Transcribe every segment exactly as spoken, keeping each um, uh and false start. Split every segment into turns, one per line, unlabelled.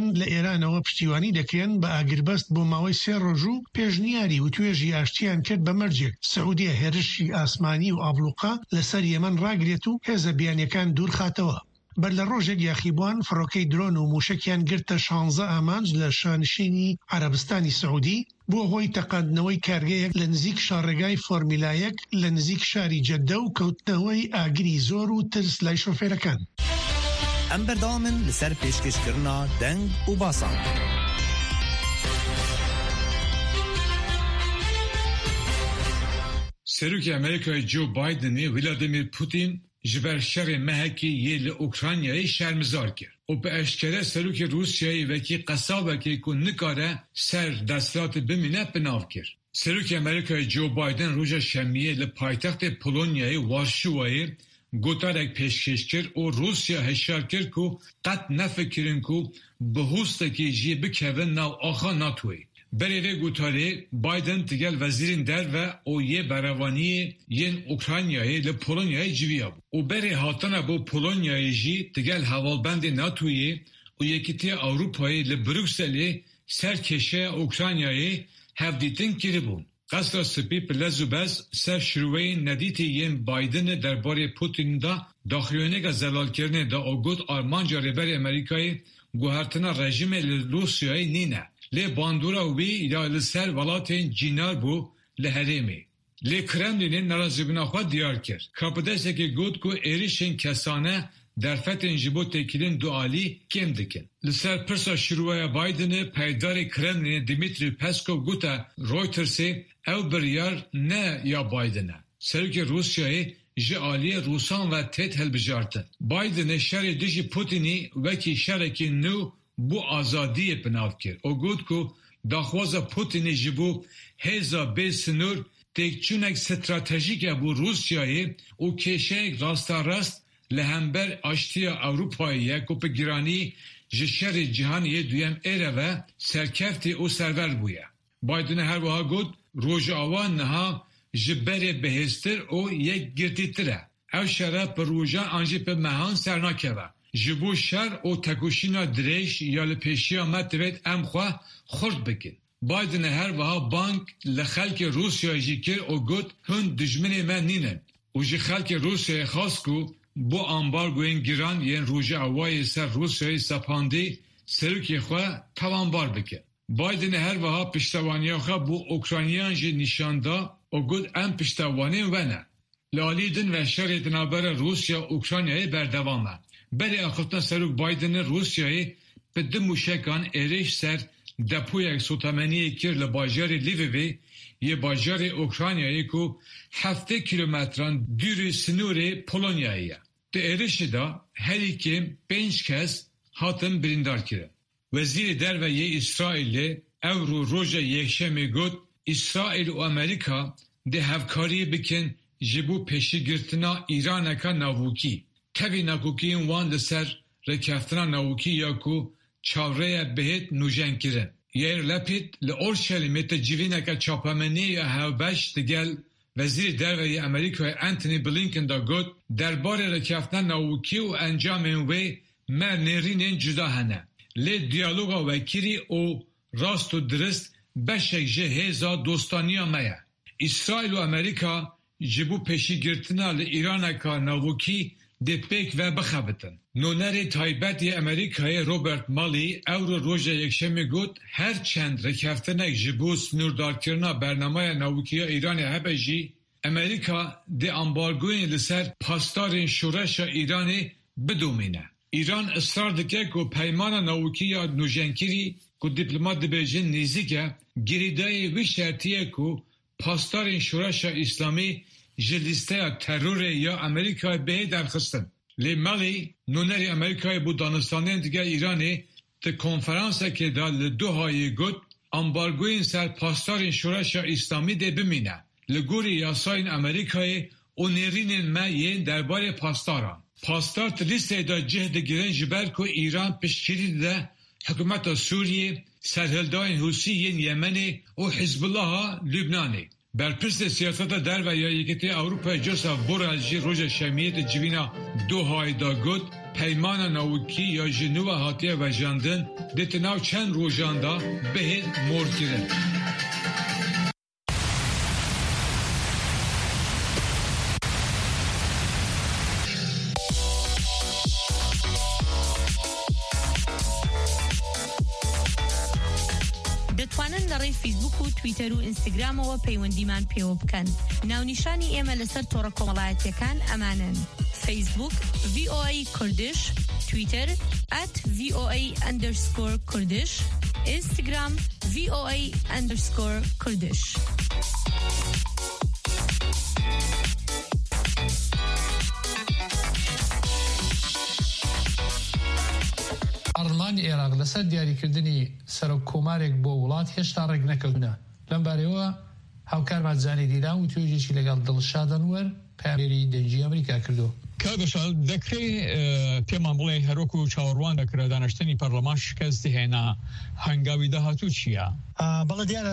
لە ئێرانەوە پشتیوانی دەکرێن بە ئاگربەست بۆ ماوەی سێ ڕۆژ و پێشنیاری و توێژی ئاشتیان کرد بە مەرجێک سعودیە هێرشی ئاسمانی و ئابلوقا لەسەر یەمەن ڕاگرێت و هێزە بیانیەکان دوور خاتەوە. بەر لە ڕۆژێک یاخیبوان فڕۆکەی درۆن و موشکیان گرتە شانزە ئامانج لە شانشینی عەرەبستانی سعودی بۆ هۆی تەقاندنەوەی کارگەیەک لە نزیک شارڕێگای فۆرمیلایەک لە نزیک شاری جەددە و کەوتنەوەی ئاگری زۆر و ترس لای شۆفێرەکان.
ئەم بەردەوامن لەسەر پێشکەشکردنا دەنگ و باسان.
سەرۆکی ئەمریکای جو بایدنی ولادیمیر پوتین ji ber şerê mehekî yê li Ukraynayê şermizar kir û bi eşkere serokê Rûsyayê wekî qesabekê ku nikare ser desthilatê bimîne binav kir. Serokê Amerîkayê Joe Biden roja şemiyê li paytextê Polonyayê Warşawayê gotarek pêşkêş kir û Rûsya heşyar kir ku qet nefikirin ku bi hûstekî jî bikevin nav axa NATOyê. Berê vê gotarê Biden tigel vezîrên derve û yê berevaniyê yên Ukraynayê li Polonyayê civiya bû. û berê hatana bo Polonyayê jî tigel hevalbendê NATOyê û Yekîtiya Ewropayê li Brükselê ser kêşeya Ukraynayê hevdîtin kiribûn. Qesda spî bi lez û bez ser şirweyên nedîtê yên Bidenê derbarê Putinê da daxiliyoneka zelalkirinê da o got armanca rêberê Amerîkayê guhertina rejimê li Rûsyayê nîne. Lê bandora wî ya li ser welatên cînar bû li herêmê. Lê Kremlinê nerazîbûna xwe diyar kir. Kapidestekê got ku êrişên kesane derfetên ji bo têkilin dualî kêm dikin. Li ser pirsa şîrweya Bidenê peydarê Kremlinê Dmitry Peskov gote Reutersê ew biryar ne ya Biden e. Serokê Rûsyayê ji aliyê Rûsan ve têt hilbijartin. Bidenê şerê dijî Putinî wekî şerekî nû bu azadiyê binav kir. O got ku daxwaza Putinê ji bo hêza bê sinûr têkçûnek stratejîk e bû Rûsyayê û kêşeyek rastarast li hember aştiya Ewropayê ye ku bi giranî ji şerê cîhaniyê duyem êre ve serkeftî û server bûye. Bidenê her wiha got rojava niha ji berê bihêztir û yek girtîtir e. Ev şere bi rojan an jî bi mehan ser nakeve. Ji bo şer û tekoşîna dirêj ya li pêşiya me divêt em xwe xurt bikin. Bidenê her wiha bank li xelkê Rûsyayê jî kir û got hûn dijminê me nînin û ji xelkê Rûsyayê xas ku bu ambargoyên giran yên Rojavayê ser Rûsyayê sepandî serokê xwe tawanbar bikin. Bidenê her wiha piştevaniya xwe bû Ukraynayan jî nîşan da û got em piştewanên we ne. Li aliyê din ve şerê di navbera Rûsya Ukraynayê berdewam e. Berê axirtina serok Bidenê Rûsyayê bi di mûşekan êrîş ser depoyek sotemeniyê kir li bajarê Lvivê yê bajarê Ukraynayê ku heftê kilometran dûrê sinûrê Polonyayê ye. Di êrişê da herîkê pênc kes hatin birîndar kirin. Wezîrê derve yê İsraîlê ew rû roja yekşemê got İsraîl û Amerîka di hevkariyê bikin ji bo pêşîgirtina Îraneka navûkî. Tevî nakokiyên wan li ser rêkeftina navûkî ya ku çavreya bihêt nûjen kirin. Yair Lapid li Orşelîmê te civîneka çapamenî ya hevbeş digel Wezîrê derve yê Amerîkayê Anthony Blinken da got derbarê rêkeftina navûkî û encamên wê me nêrînên cuda hene. Lê diyaloga wekirî û rast û dirist beşek ji hêza dostaniya me ye. İsraîl û Amerîka ji bo pêşîgirtina li Îraneka navûkî dê pêk ve bixebitin. Nonerê taybet yê Amerîkayê Robert Malley ew ro roja yekşemê got her çend rêkeftinek ji bo snûrdarkirina bernamaya navûkiya Îranê hebe jî Amerîka dê ambargoyên li ser pastarên şoreşa Îranê bidomîne. Îran ısrar dike ku peymana navûkiya nûjenkirî ku diplomat dibêjin nêzik e girîdayê wî şertiye ku pastarên şoreşa İslamî ji lîsteya terorê ya Amerîkayê bêhê derxistin. Lê Malley nonerê Amerîkayê bû danistanên digel Îranê di konferansekê da li Dohayê got ambargoyên ser pastarên şoreşa İslamî dê bimîne. Li gorî yasayên Amerîkayê û nêrînên me yên derbarê pastaran. Pastar di lîsteyê da cih digirin ji ber ku Îran piştgirî dide hikûmeta Sûriyê, serhildayên Hûsî yên Yemenê û Hizbullaha Lübnanê. Berpirsê siyaseta derve ya Yekîtiya Ewropayê Joseph Borrell jî roja şemiyê di civîna Dohayê da got پیمان ناوکی یا جنوب هاتیه و جاندن دتناو چند روزاندا به مرد کرد.
دەتوانن لەڕێی فیسبوک و تویتەر و ئینستاگرامەوە پەیوەندیمان پێوە بکەن. ناونیشانی ئێمە لەسەر تۆڕە کۆمەڵایەتیەکان ئەمانن: فیسبوک V O A کوردش، تویتەر at V O A underscore کوردش، ئینستاگرام V O A underscore کوردش.
پارلمانی عێراق لەسەر دیاریکردنی سەرۆک کۆمارێک بۆ وڵات هێشتا ڕێک نەکەوتونە. لەم بارەوە هاوکارمان جانی دیلان و توێژێکی لەگەڵ دڵشاد ئەنوەر پامێری دەنگی ئەمریکا کردو.
کاگەشال دەکرێت پێمان بڵێ هەرۆک و چاوەڕوان دەکرا دانیشتنی پەرلەمان شکستی هێنا، هەنگاوی داهاتوو چییە؟
بەڵێ دیارە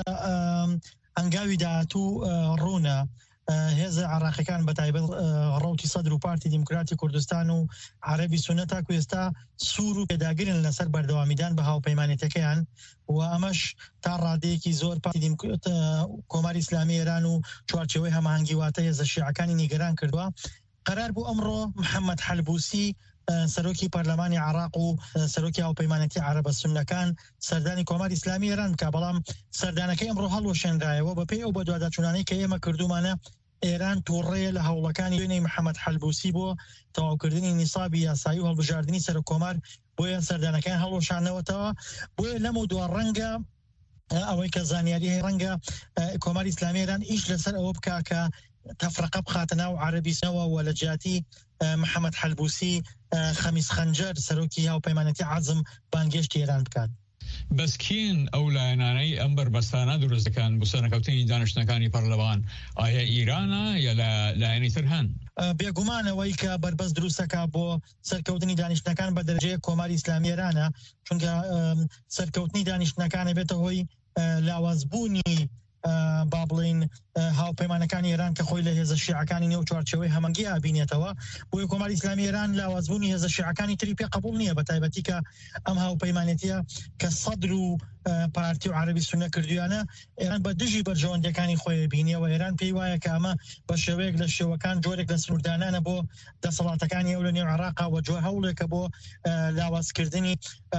هەنگاوی داهاتوو ڕوونە. هێزە عراقیەکان بەتایبەت ڕەوتی سەدر و پارتی دیموکراتی کوردستان و عەرەبی سوننە تاکو ئێستا سوور و پێداگرن لەسەر بەردەوامیدان بە هاوپەیمانێتەکەیان و ئەمەش تا ڕادەیەکی زۆر پارتی کۆماری ئیسلامی ئێران و چوارچێوەی هەماهەنگی واتە هێزە شیعەکانی نیگەران کردووە. قەرار بوو ئەمڕۆ محەممەد حەلبوسی سەرۆکی پەرلەمانی عراق و سەرۆکی هاوپەیمانەتی عەرەبە سوننەکان سەردانی کۆماری ئیسلامی ئێران بکە، بەڵام سەردانەکەی ئەمڕۆ هەڵوەشێنرایەوە بەپێی ئەو بە دواداچوونانەی کە ئێمە کردومانە. ئێران تووڕێیە لە هەوڵەکانی دوێنەی محەممەد حەلبوسی بۆ تەواوکردنی نیسابی یاسایی و هەڵبژاردننی سەر کۆمار بۆیە سەردانەکان هەڵوەشانەوەتەوە. بۆیە لەم و دووە ڕەنگە ئەوەی کە زانیاری هەیە ڕەنگە کۆماری ئیسلامی ئێران ئیش لەسەر ئەوە بکا کە تەفرقە بخاتە ناو عەرەبیسنەوە و لە جیاتی محەممەد حەلبوسی خەمیس خەنجەر سەرۆکی هاوپەیمانەتی عەزم بانگێشتی ئێران بکات.
بەس کین ئەو لایەنانەی ئەم بربەستانە دروست دەکەن بۆ سەرنەکەوتنی دانیشتنەکانی پەرلەمان؟ ئایا ئیرانە یا لە لایەنی تر هەن؟
بێگومانەوەی کە بربەست دروستەکە بۆ سەرکەوتنی دانیشتنەکان بە دەرەجەیە کۆماری ئیسلامی ئێرانە، چونکە سەرکەوتنی دانیشتنەکانە بێتە هۆی لاوازبوونی با بڵین هاوپەیمانەکانی ئێران کە خۆی لە هێزە شیعەکانی نێو چوارچێوەی هەمەنگی ئابینێتەوە. بۆیە کۆماری ئیسلامی ئێران لاوازبوونی هێزە شیعەکانی تری پێ قبول نییە، بە تایبەتی کە ئەم هاوپەیمانەتیە کە سەدر و پارتی و عەرەبی سوننە کردویانە ئێران بە دژی بەرژەوەندەکانی خۆی بینیەوە. ئێران پێی وایە کە ئەمە بە شێوەیەک لە شێوەکان جۆرێک لە سنووردانانە بۆ دەسەڵاتەکانی ئەو لە نێو عێراقا و جۆ هەوڵێکە بۆ لاوازکردنی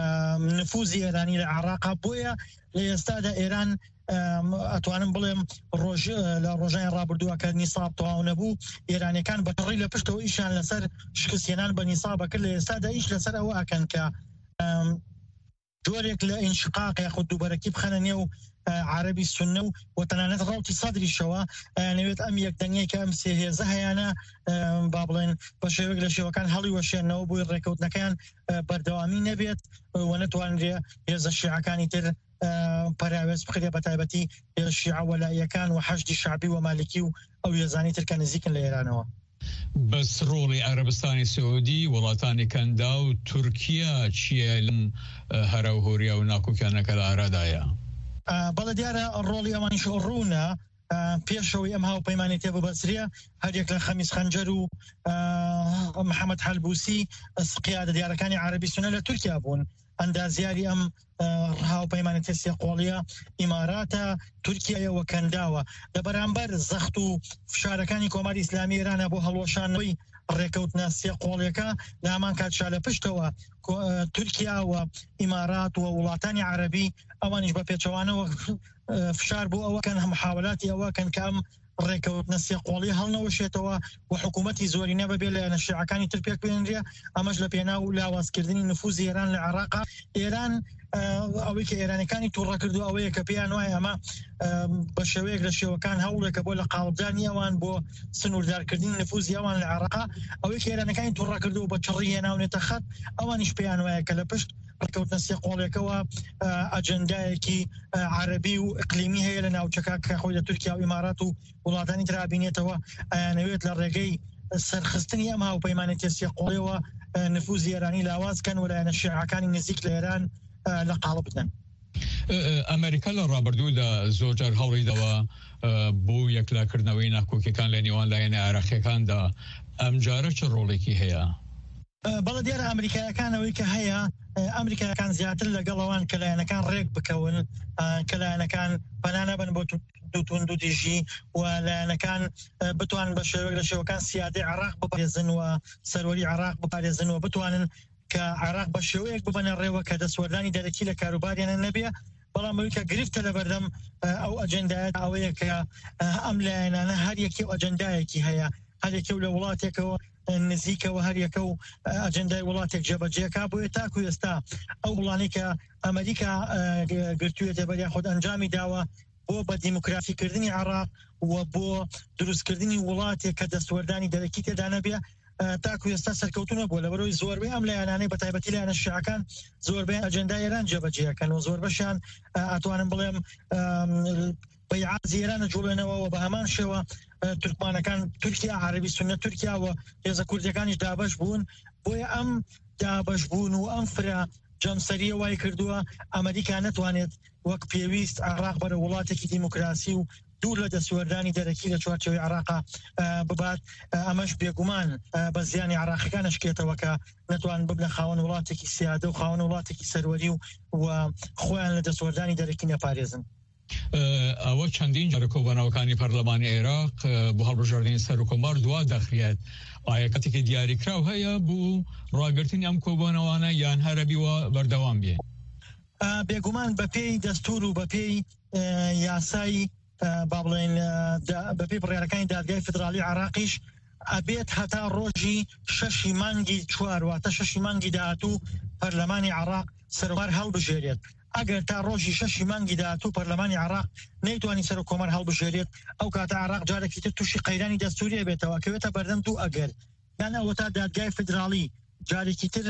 نفوزی ئێرانی لە عێراقا. بۆیە لە ئێستادا ئێران ئەتوانم بڵێم ڕۆژ لە ڕۆژانی ڕابردووە کە نیساب تەواو نەبوو ئێرانیەکان بەتەڕی لە پشتەوە ئیشان لەسەر شکستێنان بە نیسابە کرد. لە ئێستادا ئیش لەسەر ئەوە ئەکەن کە جۆرێک لە ئینشقاق یاخود دووبەرەکی بخەنە نێو عەرەبی سوننە و وەتەنانەت ڕەوتی سەدریشەوە ئەیانەوێت ئەم یەکدەنگەی کە ئەم سێ هێزە هەیەە با بڵێن بە شێوەیەک لە شێوەکان هەڵی وەشێنەوە بۆی ڕێکەوتنەکەیان بەردەوامی نەبێت و نەتوانرێ هێزە شیعەکانی تر پەراوێز بخرێ، بە تایبەتی شیعە وەلاییەکان و حەشدی شعبی و مالکی و ئەو هێزانی تر کە نزیکن لە ئێرانەوە.
بەس ڕۆڵی عەرەبستانی سعودی، وڵاتانی کەندا و تورکیا چییە لەم هەرە و هۆریا و ناکۆکیانەکە لە ئارادایە؟
بەڵێ دیارە ڕۆڵی ئەمانیش ڕوونە. پێشەوەی ئەم هاوپەیمانێتیە ببەسرێ هەرێک لە خەمیس خەنجەر و محەممەد حەلبوسی قیادە دیارەکانی عەرەبی سوننە لە تورکیا بوون. ئەندازیاری ئەم هاوپەیمانێتیە سێقۆڵیە ئیماراتە، تورکیایە و کەنداوە. لە بەرامبەر زەخت و فشارەکانی کۆماری ئیسلامی ئێرانە بۆ هەڵوەشانەوەی ڕێکەوتنە سێقۆڵیەکە لە هەمان کاتشا لە پشتەوە تورکیا و ئیمارات و وڵاتانی عەرەبی ئەوانیش بە پێچەوانەوە فشار بۆ ئەوەکەن هەمحاولاتی ئەوەکەن کە ئەم ڕێکەوتنە سێقۆڵی هەڵنەوەشێتەوە و حکوومەتی زۆرینە بەبێ لە لایەنە شیعەکانی تر پێک بێنرێ. ئەمەش لە پێناو لاوازکردنی نفوزی ئێران لە عێراقا. ئێران ئەوەی کە ئێرانەکانی تووڕە کردو ئەوەیە کە پێیان وایە ئەمە بە شێوەیەک لە شێوەکان هەوڵێکە بۆ لە قاڵبدانی ئەوان بۆ سنووردارکردنی نفوزی ئەوان لە عێراقا. ئەوەی کە ئێرانەکانی تووڕە کردو و بە چڕی هێناونێتە خەت ئەوانیش پێیان وایە کە لە پشت ڕێکەوتنە سێقۆڵیەکەوە ئەجەندایەکی عەرەبی و ئیقلیمی هەیە لە ناوچەکە کە خۆی لە تورکیا و ئیمارات و وڵاتانی تر ئابینێتەوە. ئەیانەوێت لە ڕێگەی سەرخستنی ئەم هاوپەیمانێتیە سێقۆڵیەوە نفوزی ئێرانی لاوازکەن و لایەنە شیعەکانی نزیک لە ئێران لە قاڵب بدەن.
ئەمریکا لە ڕابردوودا زۆرجار هەوڵیدەوە بۆ یەکلاکردنەوەی ناکۆکیەکان لە نێوان لایەنە عێراقیەکاندا. ئەم جارە چه ڕۆڵێکی هەیە؟
بەڵە دیارە ئەمریکایەکانەوەی کە هەیە ئەمریکایەکان زیاتر لەگەڵەوان کە لایەنەکان ڕێک بکەون کە لایەنەکان پەنانەبن بۆ دوتون دو دیژی و لایەنەکان بتوان بە شێوەیەک لە شێوەکان سیادەی عێراق بپارێزن و سەروەری عێراق بپارێزن و بتوانن کە عێراق بە شێوەیەک ببەنە ڕێوە کە دەسوەردانی دەرەکی لە کاروباریانە نەبێ. بەڵام ئەوەی کە گرفتە لە بەردەم ئەو ئەجەندایەت ئەوەیە کە ئەم لایەنانە هەر یەکی ئەجەندایەکی هەیە، هەر یەکێ لە وڵاتێکەوە نزیکەوە هەر یەکە و ئەجەندای وڵاتێک جێبەجێکا بۆیە تاکو ئێستا ئەو وڵانەی کە ئەمریکا گرتوویەتە بەریان خۆت ئەنجامی داوە بۆ بە دیموکراسیکردنی عێراق و بۆ دروستکردنی وڵاتێک کە دەستوەردانی دەرەکی تێدا نەبێ تاکو ئێستا سەرکەوتونە بووە لەبەرەوەی زۆربەی ئەم لایەنانەی بە تایبەتی لایەنە شیعەکان زۆربەی ئەجەندای ئێران جێبەجێەکەن و زۆر بەشیان ئەتوانم بڵێم بەیعات ئێرانە جوڵێنەوە و بە هەمان شێوە تورکمانەکان تورکیا عەربی سوننە تورکیا و هێزە کوردیەکانیش دابەش بوون. بۆیە ئەم دابەش بوون و ئەم فرە جەمسەریە وای کردووە ئەمریکا نەتوانێت وەک پێویست عێراق بەرە وڵاتێکی دیموکراسی و دوور لە دەسوەردانی دەرەکی لە چوارچێوەی عێراقا ببات. ئەمەش بێگومان بە زیانی عێراقیەکانە شکێتەوە کە نەتوان ببنە خاوەن وڵاتێکی سیادە و خاوەن وڵاتێکی سەروەری و خۆیان لە دەسوەردانی دەرەکی نەپارێزن.
ئەوە چەندین جارە کۆبوونەوەکانی پەرلەمانی عێراق بۆ هەڵبژاردننی سەر و کۆمار دوا دەخرێت. ئایا کاتێکی دیاریکراو هەیە بوو ڕاگررتنی ئەم کۆبوونەوانە یان هەرەبیوە بەردەوام بێ؟
بێگومان بەپێی دەستور و بەپێی یاسایی با بڵێن بەپێی بڕیارەکانی دادگای فدرالی عێراقیش ئەبێت هەتا ڕۆژی شەشی مانگی چوار واتە شەشی مانگی داهاتوو پەرلەمانی عێراق سەرۆکار هەڵبژێرێت. ئەگەر تا ڕۆژی شەشی مانگی داهاتوو پەرلەمانی عێراق نەیتوانی سەر و کۆمەر هەڵبژێرێت ئەو کاتە عێراق جارێکی تر تووشی قەیرانی دەستوریە بێتەوە کەوێتە بەردەم دوو ئەگەر یان ئەوە تا دادگای فدرالی جارێکی تر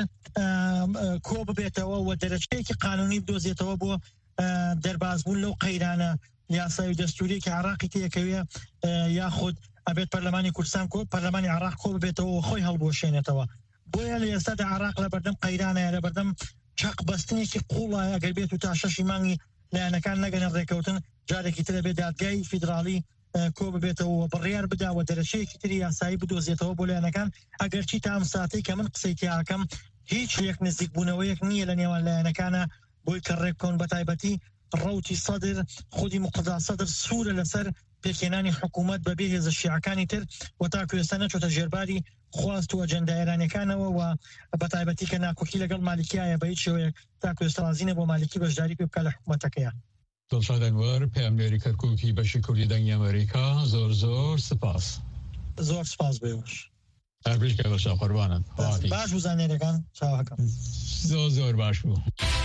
کۆ ببێتەوە و دەرەچەیەکی قانونی بدۆزێتەوە بۆ دەربازبوون لەو قەیرانە یاسای دەستوری کە عێراقی تێکەوێ یاخود ئەبێت پەرلەمانی کوردستان کۆ پەرلەمانی عێراق کۆ ببێتەوە و خۆی هەڵبۆشێنێتەوە. بۆیە لە ئێستادا عێراق لە بەردەم قەیرانەیە لە بەردەم چاق بەستنێکی قوڵایە ئەگەر بێت و تا شەشی مانگی لایەنەکان نەگەنە ڕێکەوتن جارێکی ترە بێت دادگای فیدرالی کۆ ببێتەوە بڕیار بداوە دەرەچەیەکی تری یاسایی بدۆزێتەوە بۆ لایەنەکان. ئەگەر چی تا ئەم ساتەی کە من قسەی تیاکەم هیچ یەک نزیک بوونەوەیەک نییە لە نێوان لایەنەکانە بۆی کە ڕێککۆن بە تایبەتی ڕەوتی سەدر خودی مقتدا سەدر سوورە لەسەر پێکێنانی حکوومەت بەبێ هێزە شیعەکانی تر و تاکو ئێستا نەچۆتە ژێرباری خواست و ئەجەندە ئێرانیەکانەوە و بە تایبەتی کە ناکۆکی لەگەڵ مالیکیایە بە هیچ شێوەیەک تاکو ئێستا رازینە بۆ مالیکی بەشداری پێ بکات لە حکوومەتەکەیە.
دڵشاد ئەنوەر پەیامبەری کەرکووکی بەشی کوردی دەنگی ئەمریکا زۆر زۆر سپاس.
زۆر سپاس بێوەش.
هەربیشکە بەشە قوربانم.
باش بوو زانێرەکان چاوەکەم.
زۆر زۆر باش بوو.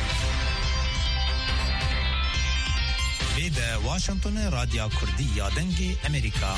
لێدە واشنگتن رادیا کوردی یا دەنگی ئەمریکا.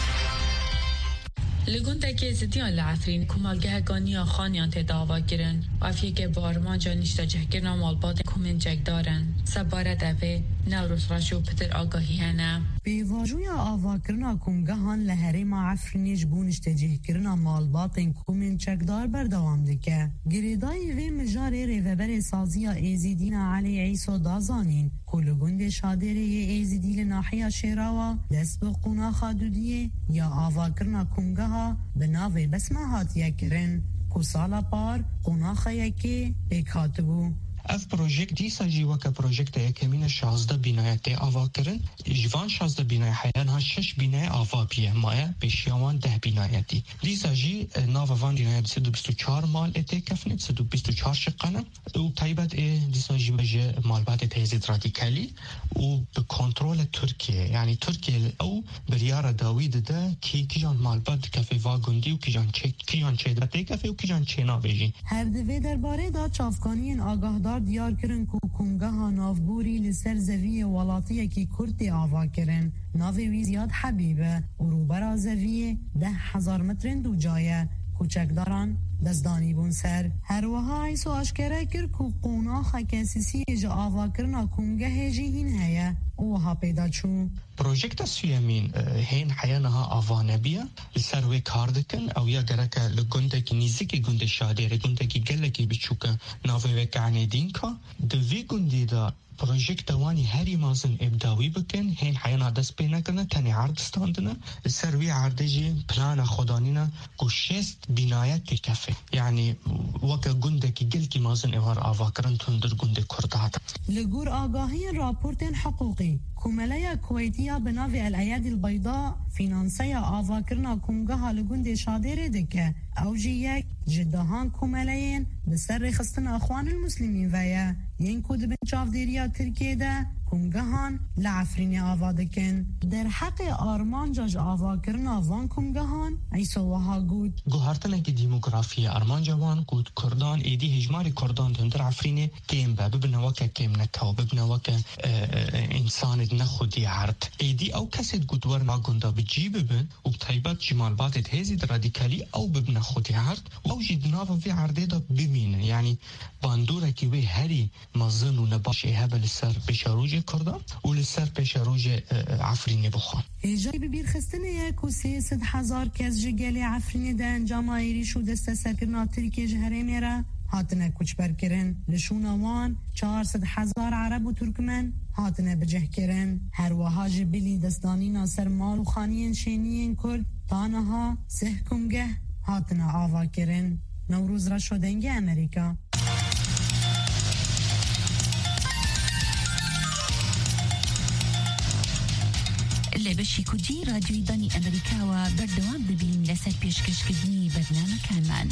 لگوندکی زدیان لعفرین کمالگهگانی خانیان تداوا گرن و افیه بارمان جانیشتا جهگرنا مالبات کمین جگ دارن سبارت اوه نوروز راشو پتر آگاهی هنه
بیواجوی آوا کرنا کنگهان لحریم عفرینیش بونشت جهگرنا مالبات کمین چکدار بردوام دکه گریدای وی مجاره ریوبر سازیا ایزیدین علی عیسو دازانین کلگوند شادره ایزیدی لناحیه شیراوا دست به قناخا دودیه یا آوا کرنا کنگه به ناوی بسمه هاتیه کرن که سالا پار قناخه یکی ایک هاتبو.
اف پروژیکت دیسا جیوه که پروژیکت یکمین شازده بینایت آوا کرن جوان شازده بینای حیان ها شش بینای آوا بیه مایه بشیاوان ده بینایتی دیسا جی ناوان بینایت سدو بیستو چار مال اته کفنه سدو بیستو چار شقانه و طیبت دیسا جی بجه مالبات تهزید رادیکالی و به کنترول ترکیه یعنی ترکیه او بریار داوید ده کی کجان مالبات کفه واگوندی و کجان چه کجان چه داته کفه و کجان چه نابجی
هر دوی درباره دا چافکانی آگاه دیار کرن کو کنگه نافبوری لسر زوی ولاطیه کی کرتی آوا کرن ناوی وی زیاد حبیبه و روبرا زویه ده هزار مترن دو جایه کوچکداران دزدانی بون سر هر وها ایسو اشکره کر کو قوناخ کسیسی جا آوا کرنا کنگه جی هین هیا او ها پیدا چون
پروژکت سویمین هین حیانها آوانبیه سروی کاردکن او یا گرکه لگندگی نیزی گنده شادره گندگی گلگی بچوکه ناوی وکعنی دین که دوی گندی دا پروژکت وانی هری مازن ابداوی بکن هین حیانا دست پی نکنه تنی عرض ستاندنه سروی عرضی پلان خدانینا کو شست بینایت کفه یعنی وکا گنده کی گل کی مازن اوار آواکرن تندر گنده کردهات
لگور آگاهی راپورتین حقوقی كوماليا كويتية بنافي الأيادي البيضاء فينانسيا آفاكرنا كونغها لغوندي شاديري دكا أو جيك جدهان كوماليين بسر خستنا أخوان المسلمين فيا ينكود بن شافديريا تركيا دا كونغهان لعفريني آفادكن در حق آرمان جاج آفاكرنا وان كونغهان عيسو وها قود
گوهرتنه که دیموگرافی آرمان جوان قود کردان ایدی هجماری کردان تندر عفرینه کم با ببنواکه کم نکاو ببنواکه انسان نخودی عرض ایدی او کسید گودور ما گنده بجی ببن و بطیبت جمال باتت هزید رادیکالی او ببن خودی عرض او جدناف في عرضه دا بمینه یعنی باندوره که وی هری مزن و نباشه هبل سر بشاروج کردان و لسر بشاروج عفرینه بخوان
ایجای ببیر خستنه یک و سیصد هزار کس جگلی عفرینه ده انجام آیری شو دسته سرکرنا ترکیه جهره میره هاتنه کچ برکرن لشون وان چهارصد هزار عرب و ترکمن هاتنه بجه کرن هر وها جبلی دستانی ناصر مال و خانین شینین کرد تانها سه کنگه هاتنه آوا کرن نوروز را شدنگ امریکا
لبشی کجی رادیوی دانی امریکا و بردوام ببین لسر پیشکش کردنی برنامه کانمان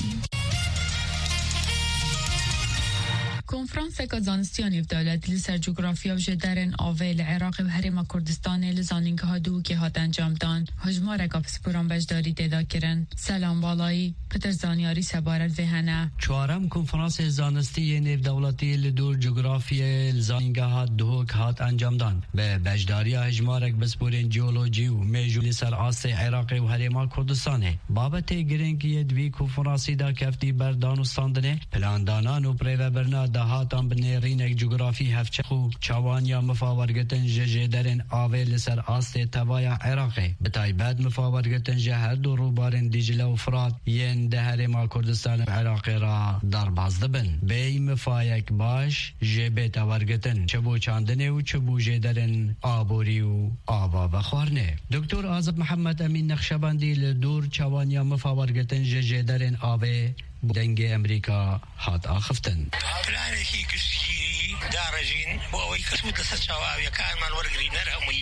کنفرانس کازانستیانی دولت لسر جغرافیا و جدرن آویل عراق و هرما کردستان لزانینگ ها دو که هات انجام دان هجمار اگاپس پوران بجداری دیدا کرن سلام بالایی پتر زانیاری سبارت وهنه
چوارم کنفرانس زانستی نیو دولتی لدور جغرافیا لزانینگ ها دو که هات انجام دان به بجداری هجمار اگاپس پورین جیولوژی و میجو لسر آست عراق و هرما کردستان بابت گرنگی دوی کنفرانسی دا کفتی بردانستاندنه پلاندانان و پریو برنا هاتان بنیرینک جغرافی هفچخو چوانیا مفاورگتن جه درن آویل سر آست توایا عراقی بتایبت مفاورگتن جه هر دو روبارن دیجله و فرات ین ده ما کردستان عراقی را در بازده بن بی مفایک باش جه بیتاورگتن چبو چاندنه و چبو جه درن آبوری و آبا بخورنه دکتر آزب محمد امین نقشبندی لدور چوانیا مفاورگتن جه درن آوی دنگ امریکا هات آخفتن
پلانێکی گشتی داڕژین بۆ ئەوەی کەسوت لەسەر چاواویەکانمان وەرگری نەرهەمووی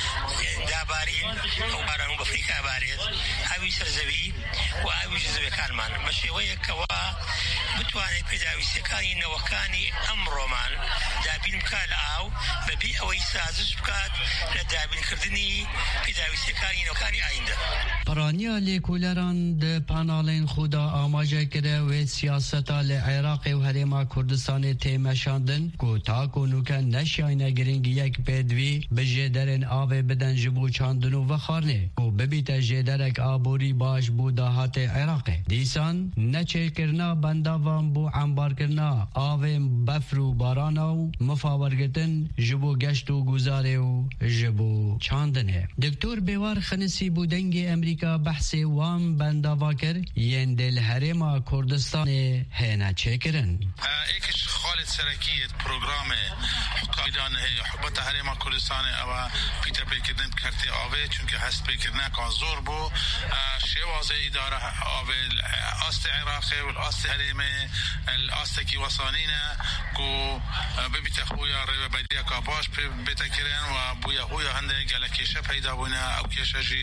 دابارین ئەو باران و بەفری کابارێت ئاوی سەرزەوی و ئاوی زەویەکانمان بە شێوەیەکەوە بتوانێت پێداویستەکانی نەوەکانی ئەمڕۆمان دابین بکات لە ئاو بەبێ ئەوەی سازش بکات لە دابینکردنی پێداویستەکانی نەوەکانی ئایندە
پرانیا لیکولران ده پانالین خدا آماجه کرده و سیاستا لعراق و هرما کردستان تیمشاندن کو تاکو نوکن نشاینه گرنگ یک پیدوی به جدرن آو بدن جبو چاندنو و خارنه کو ببیت جدرک آبوری باش بو داهات عراق دیسان نچه کرنا بنداوان بو عنبار کرنا آو بفرو بارانو مفاورگتن جبو گشت و گزاره و جبو چاندنه دکتور بیوار خنسی بودنگ امریکا بحث وام بنداوا کر ین دل هرما کردستان هینا چکرن
ایکش خالد سرکیت پروگرام حکایدان حکومت هرما کردستان او پیتا پیکردن کرتی آوه چونکه هست پیکردن که زور بو شواز اداره آوه آست عراقی و آست هرمه آست کی وصانینا کو ببیت خویا رو بدیا که باش بیتا کرن و بویا خویا هنده گلکیشه پیدا بونه او کشه جی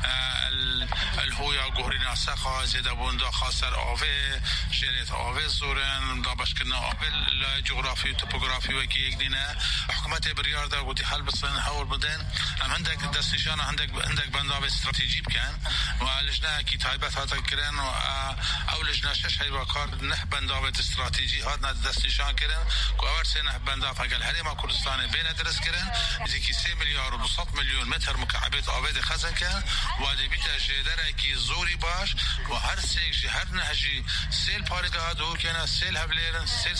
الهویا گوهرینا سخا زیده بوندا خاصر آوه جریت آوه زورن دا بشکرنا آوه جغرافی و توپوگرافی و که یک دینه حکومت بریار دا گوتی حل بسن حول بدن هم هندک دستنشان هندک هندک بنداب استراتیجی بکن و لجنه کی تایبت هاتا کرن و او لجنه شش هیوا کار نه بنداب استراتیجی هات نه دستنشان کرن که اول سه نه بنداب اگل هرما کردستان بین درس کرن زیکی سه میلیارد و دویست میلیون متر مکعب آوه خزن کن و بیت جدره کی زوری باش و هر سیک هر نهجی سیل پارگاه دو کنه سیل هبلیرن سیل سلیمانی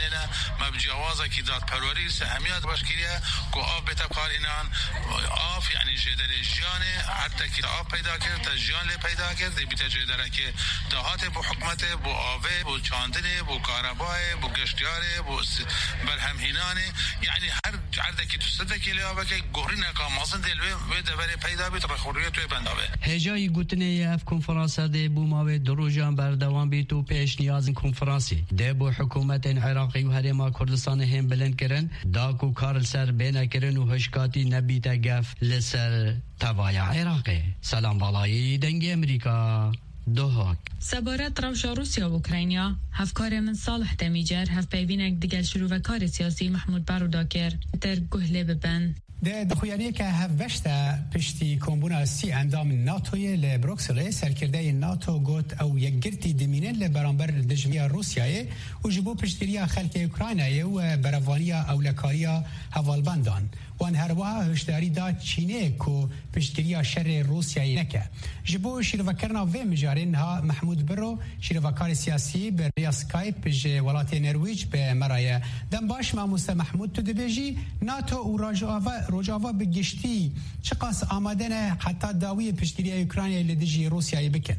هنا ما بجوازه كي ذات پروری سهمیت باشکریه کو آب بتبخال اینان آف یعنی جدر جانه حتی که آب پیدا کرد تا جان لی پیدا کرد بیت جدره که دهات بو حکمت بو آوه بو چاندنه بو کاربای بو گشتیاره بو برهم هینانه یعنی هر عرضه که تو صده که لیابه که گورینه که مازن دلوه و دوره پیدا بیت بخوریه توی بندابه
هجای گوتنه اف کنفرانسه ده بو ماوه دروجان بردوان بیت و پیش نیازن کنفرانسی ده بو حکومت عراقی و هرما کردستان هم بلند کرن داکو کارل سر بینه کرن و هشکاتی نبیت گف لسر توای عراقی. سلام بالایی دنگ امریکا دوهاک.
سبارت روشا روسیا و اوکراینیا هفکار من صالح دمیجر هف پیوینک دیگل شروع و کار سیاسی محمود باروداکر در گهله ببن.
ده دخویانی که هفوشتا پشتی کمبونا سی اندام ناتوی لبروکسل سرکرده ناتو گوت او یک گرتی دمینه لبرانبر دجمیا روسیای و جبو پشتیریا خلک اوکراینای و برافانیا اولکاریا هوالبندان وان هروا هشداری دا چینه کو پشتیریا شر روسیای نکه جبو شیروکرنا و مجارین ها محمود برو شیروکار سیاسی بر ریا سکایپ ج ولات نرویج به مرایه دم باش ماموسه محمود تو دبیجی ناتو و راجاوا روجاوا بگشتی چقاس آماده نه حتی داوی پشتیری اوکراینای لدیجی روسیای بکن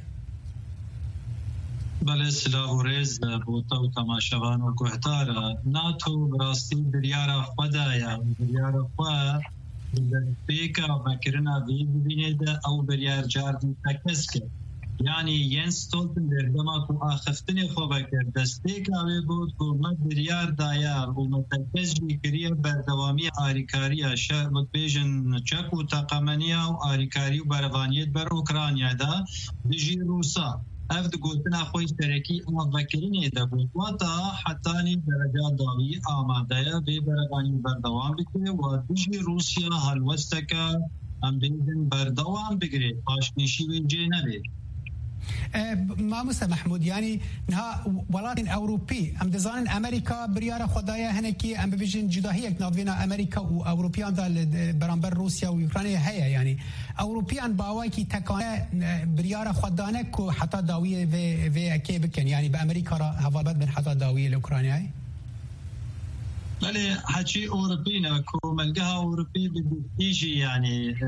بله سلاح و ریز بوتا و تماشاوان و گوهتارا ناتو براستی بریارا خودایا بریارا خود بیکا بکرنا بی ببینه ده او بریار جاردی تکس کرد یعنی ینس ستولتنبرگ دما کو آخفتنی خوبه کرد دستیک آوی بود کو مد بریار دایا و متکز بی کریه بردوامی آریکاری شهر بیجن چک و تقامنیه و آریکاری و بروانیت بر اوکرانیا دا دیجی روسا افد گوتنا خوی سرکی اما وکرینی دا بود و تا حتانی درجه داوی آماده بی بروانی بردوام بکنه و دیجی روسیا حلوستکا هم بیجن بردوام بگره پاشنشی و جه نبید
ما موسى محمود يعني نها ولات أوروبي أم دزان أمريكا بريارة خدايا هنكي أم بيجين جداهية ناظرين أمريكا وأوروبيان دال برانبر روسيا وأوكرانيا هيا يعني أوروبيان باواي كي تكان بريارة خدانك وحتى داوية في في كيبكن يعني بأمريكا هفابات من حتى داوية الأوكرانيا
بله حكي أوروبينا كو ملقاها أوروبي بيجي يعني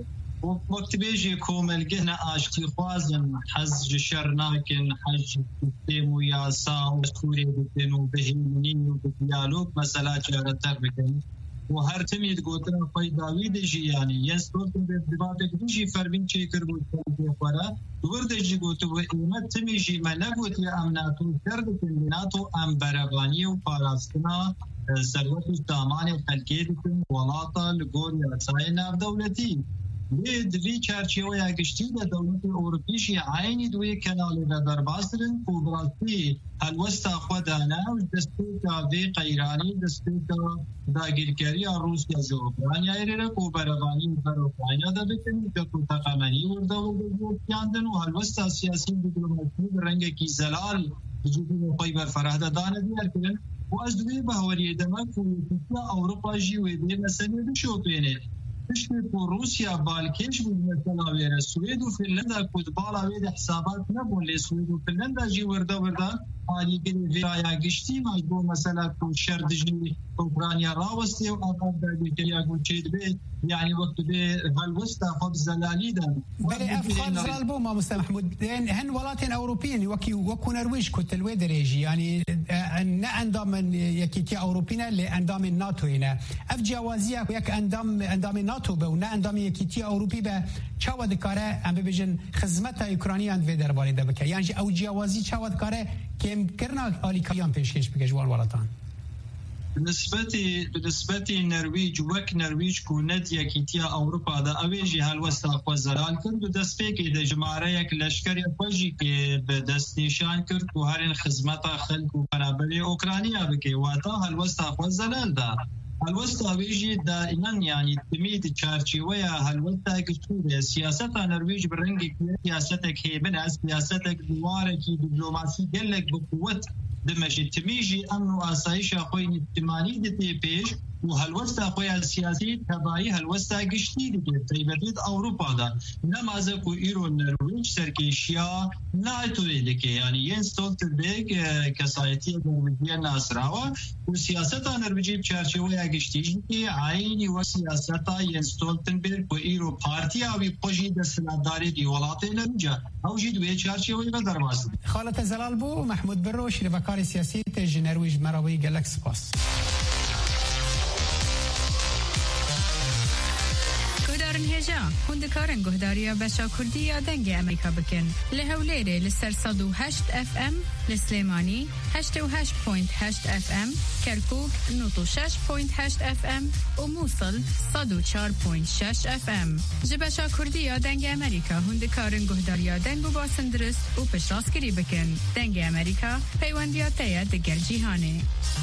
وقت بيجي كوملقهنا آشتي خوازن حز شرناكن حج سيمو ياسا وسوري بكن وبهيمنين وبديالوج مسألة جارتر بكن وهر تميد قوتنا فايداوي ديجي يعني ينسلوكن ببابك ديجي فربين شكر قوتنا فورا وردجي قوتو وإيمت تميجي ما نقوت لأمناتو كردكن لناتو أم برغاني وفاراستنا سروت السامان خلقيدكن ولاطة لقول يرسائنا بدولتي لید وی چرچیوی اگشتی در دولت اروپیشی عینی دوی کنال را درباسترن قدرتی هلوستا خودانه و دستیکا وی قیرانی دستیکا داگیرکری روسیا جو اوکراینیا ایره کو برابانی بر اوکراینیا دا بکنی که کو تقامنی ورده و بگوتیاندن و هلوستا سیاسی دیپلماسی رنگ کی زلال وجودی مخوی بر فرهده دانه دیار کرن و از دوی باوری دمک و اوروپا جی و دی مسئله بشو پینه تشبه روسيا بالكيش مثلا وير السويد وفنلندا كود بالا ويد حسابات نبون للسويد وفنلندا جي وردا وردا هذه فيرايا قشتي ما مثلا كو شردجي اوكرانيا راوستي وابد بالكيا كوتشيد بي يعني وقت به هالوستا خب زلالي ده
بلي افخار زلال بو ما مستر محمود هن ولاتين اوروبيين وكي وكو نرويج كنت الويدريجي يعني ان اندام يكيتي اوروبينا لاندام الناتو هنا اف جوازيه يك اندام اندام الناتو به ونا اندام يكيتي اوروبي به چاو دكاره ام بيجن خدمت اوكرانيان في درباري ده بك يعني او جوازي چاو دكاره كم كرنا اليكيان پیشکش بگجوال ولاتان
بالنسبة بالنسبة النرويج وك نرويج كونت يكيتيا أوروبا دا أويجي هالوستا خو زلال كرد ودستفيك إذا جماعة يك لشكر يخوجي كي بدست نشان كرد وهارين خدمتا خلق وقنابل أوكرانيا بكي واتا هالوستا خو زلال دا هالوستا أويجي دائما يعني تميد تشارشي ويا هالوستا كتشوده سياستا نرويج برنجي سياستك هي من سياستك دوارك دبلوماسي قلك بقوة دمشي تميجي أمن وآسايش أخوين اجتماعي دتي بيش و هەلوەستا خۆیان سیاسی تەبایی هەلوەستا گشتی دەبێت تایبەتێت ئەوروپادا نەمازەک و ئیرۆ نەرویج سەرکێشیە نایتوێ دەکێ یعنی یەن ستۆلتنبێرگ کەسایەتی نەرویجیە ناسراوە و سیاسەتا نەرویجی بچارچێوەیە گشتیژی عینی وە سیاسەتا یەن ستۆلتنبێرگ و ئیرۆ پارتیاوی خۆشی دەسەڵاتدارێتی وڵاتی نەرویجە ئەوژی دوێ چارچێوەی بە دەرباز
خالة زلال بو محمود برو شرفکار سیاسی تێژ نەرویج مەراوی گەلەک سپاس.
هێژا هوندکارن گوهداریە بەشا کوردی یا دەنگی ئەمریکا بکەن لە هەولێرێ لەسەر سەد و هەشت ئەف ئەم لە سلێمانی هەشت و هەشت پۆینت هەشت ئەف ئەم کەرکووک نۆت و شەش پۆینت هەشت ئەف ئەم و مووسڵ سەد و چوار پۆینت شەش ئەف ئەم ji بەشا کوردی یا دەنگی ئەمریکا هوندکارن گوهداریە دەنگ و باسن درست و پشتڕاستگیری بکەن دەنگی ئەمریکا پەیوەندیە تەیە دەگەل جیهانێ.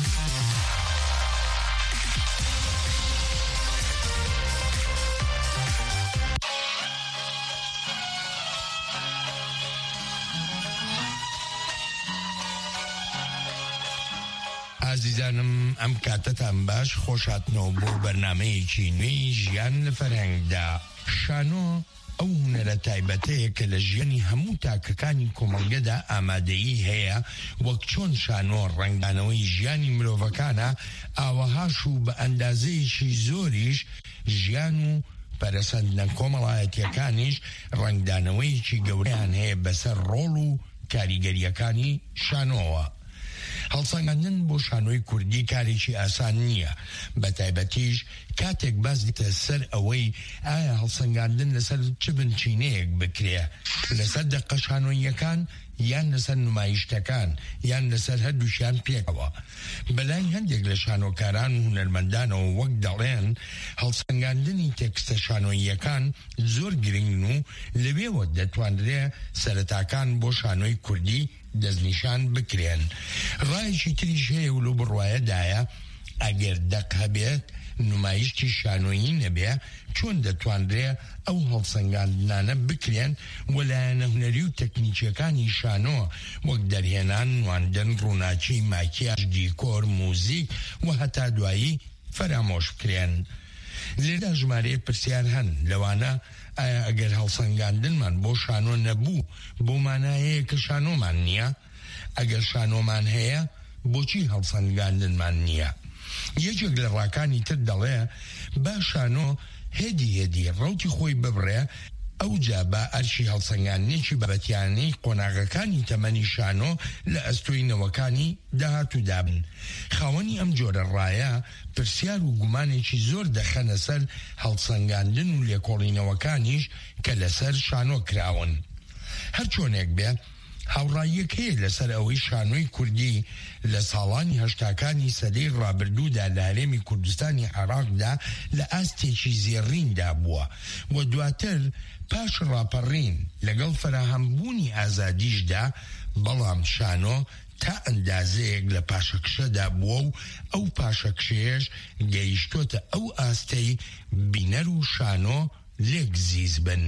عزیزانم ئەم کاتتان باش خۆشاتنەوە بۆ بەرنامەیەکی نوێی ژیان لە فەرهەنگدا. شانۆ ئەو هونەرە تایبەتەیە کە لە ژیانی هەموو تاکەکانی کۆمەڵگەدا ئامادەیی هەیە وەک چۆن شانۆ ڕنگدانەوەی ژیانی مرۆڤەکانە ئاوەهاش و بە ئەندازەیەکی زۆریش ژیان و پەرەسەندنە کۆمەڵایەتیەکانیش ڕنگدانەوەیەکی گەورەیان هەیە بەسەر ڕۆڵ و کاریگەریەکانی شانۆوە. هەڵسەنگاندن بۆ شانۆی کوردی کارێکی ئاسان نییە، بە تایبەتیش کاتێک باز دیتە سەر ئەوەی ئایا هەڵسەنگاندن لەسەر چ بنچینەیەک بکرێ، لەسەر دەقە شانۆییەکان یان لەسەر نمایشتەکان یان لەسەر هەردووشیان پێکەوە. بەلای هەندێک لە شانۆکاران و هونەرمەندانەوە وەک دەڵێن هەڵسەنگاندنی تێکستە شانۆییەکان زۆر گرنگن و لەوێوە دەتوانرێ سەرەتاکان بۆ شانۆی کوردی دەستنیشان بکرێن. ڕایەکی تریش هەیە و لەو بڕوایەدایە ئەگەر دەق هەبێت نمایشتی شانۆیی نەبێ چۆن دەتوانرێ ئەو هەڵسەنگاندنانە بکرێن وەلایەنە هونەری و تەکنیکیەکانی شانۆ وەک دەرهێنان، نواندن، ڕووناچی، ماکیاژ، دیکۆر، موزیک و هەتا دوایی فەرامۆش بکرێن. لێردا ژمارەیە پرسیار هەن لەوانە ئایا ئەگەر هەڵسەنگاندنمان بۆ شانۆ نەبوو بۆ مانایەیە کە شانۆمان نییە؟ ئەگەر شانۆمان هەیە بۆچی هەڵسەنگاندنمان نییە؟ یەکێک لە ڕاکانی تر دەڵێ با شانۆ هێدی هێدی ڕەوتی خۆی ببڕێ ئەو جا با ئەرشی هەڵسەنگاندنێکی بەبەتیانەی قۆناغەکانی تەمەنی شانۆ لە ئەستۆینەوەکانی داهاتوودا بن. خاوەنی ئەم جۆرە ڕایە پرسیار و گومانێکی زۆر دەخەنە سەر هەڵسەنگاندن و لێکۆڵینەوەکانیش کە لەسەر شانۆ کراون. هەر چۆنێک بێ هاوڕاییەک هەیە لەسەر ئەوەی شانۆی کوردی لە ساڵانی هەشتاکانی سەدەی ڕابردوودا لە هەرێمی کوردستانی عێراقدا لە ئاستێکی زێڕیندا بووە و دواتر پاش ڕاپەڕین لەگەڵ فراهەمبوونی ئازادیشدا بەڵام شانۆ تا ئەندازەیەک لە پاشەکشەدا بووە و ئەو پاشەکشەیەش گەیشتۆتە ئەو ئاستەی بینەر و شانۆ لێک زیز بن.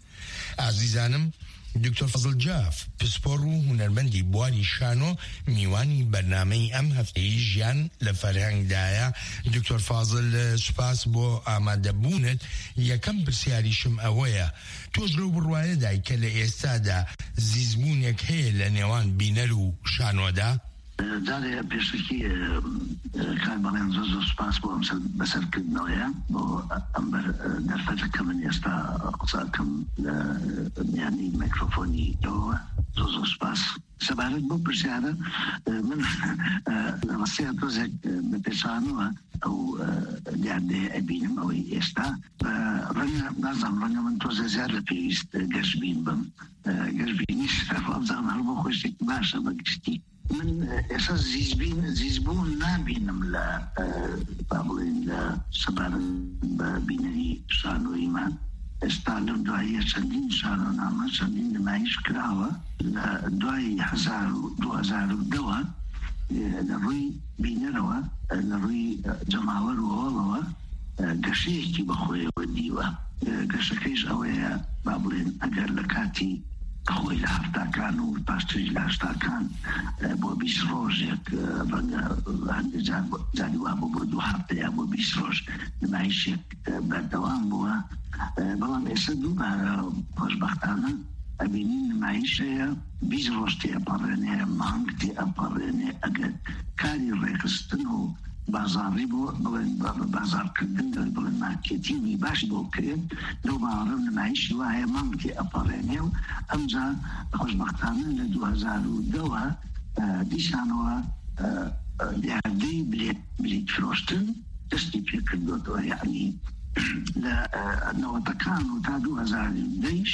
ئازیزانم، دکتۆر فەزڵ جاف پسپۆڕ و هونەرمەندی بواری شانۆ میوانی بەرنامەی ئەم هەفتەی ژیان لە فەرهەنگدایە. دکتۆر فازڵ سوپاس بۆ ئامادەبوونت. یەکەم پرسیاریشم ئەوەیە تۆش لەو بڕوایەدای کە لە ئێستادا زیزبوونێک هەیە لە نێوان بینەر و شانۆدا؟
دارێ پێشکی کاربڵێن زۆ زۆر سوپاس بۆ ئەم بەسەرکردنەوەیە بۆ ئەم دەرفەتەکە من ئێستا قساکەم لە میانی میکرۆفۆنی ئەوە زۆ زۆر سوپاس. سەبارەت بۆ پرسیارە من لە ڕاستیە تۆزێک بە پێچانەوە ئەو دیاردەیە ئەبینم ئەوەی ئێستا ڕەنگە نازانم ڕەنگە من تۆزە زیاد لە پێویست گەشتبین بم گەشتبینیش ئەفڵابزانم هەر بۆ خۆشتێک باشە بەگشتی. من ئێستا زیزبین زیزبوون نابینم لە با بڵێن لە سەبارەت بە بینەری شانۆیمان. ئێستا لەم دواییە چەندین شانۆنامە چەندین نمایش کراوە لە دوای دوو هەزار و دەوە لە ڕووی بینەرەوە لە ڕووی جەماوەر و هۆڵەوە گەشەیەکی بەخۆیەوە دیوە. گەشەکەیش ئەوەیە با بڵێن ئەگەر لە کاتی خۆی لە هەفتاکان و پاشتری لە هەشتاکان بۆ بیست ڕۆژێک هەندێک جاری وا بۆ بۆ دوو هەفتەیە بۆ بیست ڕۆژ نمایشێک بەردەوام بووە بەڵام ئێستا دووبارە خۆشبەختانە ئەبینین نمایشەیە بیست ڕۆژ تێپەڕێنێ مانگ تێئەپەڕێنێ ئەگەر کاری ڕێخستن و بازاری بۆ بڵێن بازارکردن بڵێن مارکێتینگی باش بۆ بکرێن لەو باوەڕەم نمایشی وایە مانگ تێئەپەڕێنێ و ئەمجا خۆشبەختانە لە دوو هەزار و دەوە دیسانەوە دیاردەی بلیت فرۆشتن دەستی پێکردوەوە یعنی لە نەوەتەکان و تا دوو هەزار دەیش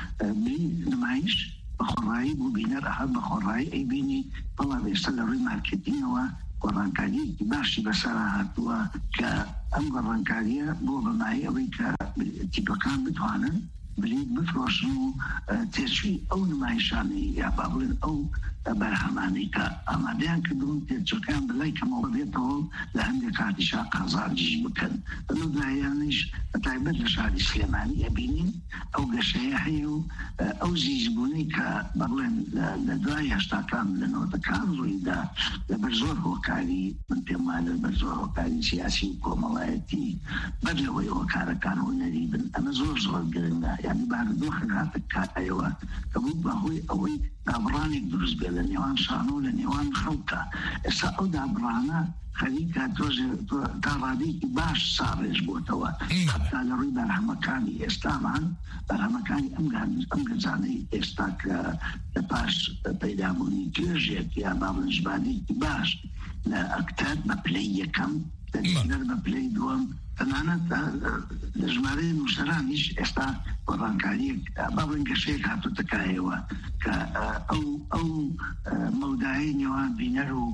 نمایش بەخۆڕایی بوو بینەر ئەها بەخۆڕایی ئەیبینی بەڵام ئێستا لە ڕووی مارکێتینگەوە گۆڕانکاریەکی باشی بەسەرا هاتووە کە ئەم گۆڕانکاریە بۆ بەمایی ئەوەی کە تیپەکان بتوانن بلیت بفرۆشن و تێچووی ئەو نمایشانەی یا با بڵێن ئەو بەرهەمانەی کە ئامادەیان کردوون تێچەکان بەلای کەمەوە بێتەوە لە هەندێک کاتیشا قازانجیش بکەن بەنەو لایەنیش بەتایبەت لە شاری سلێمانی ئەبینین ئەو گەشەیە هەیە و ئەو زیزبوونەی کە بەڵێن لە دوای هەشتاکان لە نەوەتەکان ڕوویدا لەبەر زۆر هۆکاری من پێم وایە لەبەر زۆر هۆکاری سیاسی و کۆمەڵایەتی بەر لەوەی هۆکارەکان هونەری بن ئەمە زۆر زۆر گرنگە یعنی بارودۆخ هاتە کاتەوە کە بوو بەهۆی ئەوەی دابڕانێک دروست بێ لە نێوان شانۆ و لە نێوان خەڵکە ئێستا ئەو دابڕانە خەریکە تۆژێ تا ڕادێکی باش ساڕێژ بۆتەوە حتا لە ڕووی بەرهەمەکانی ئێستامان بەرهەمەکانی ئەم گەجانەی ئێستا کە لە پاش پەیدابوونی توێژێک یا باڵنجبانێکی باش لە ئەکتەر بە پلەی یەکەم دەر بە پلەی دووەم تەنانەت لە ژمارەی نووسەرانیش ئێستا گۆڕانکاریەک با بڵێن گەشەیەک هاتووەتەکایەوە کە ئەو ئەو مەودایی نێوان بینەر و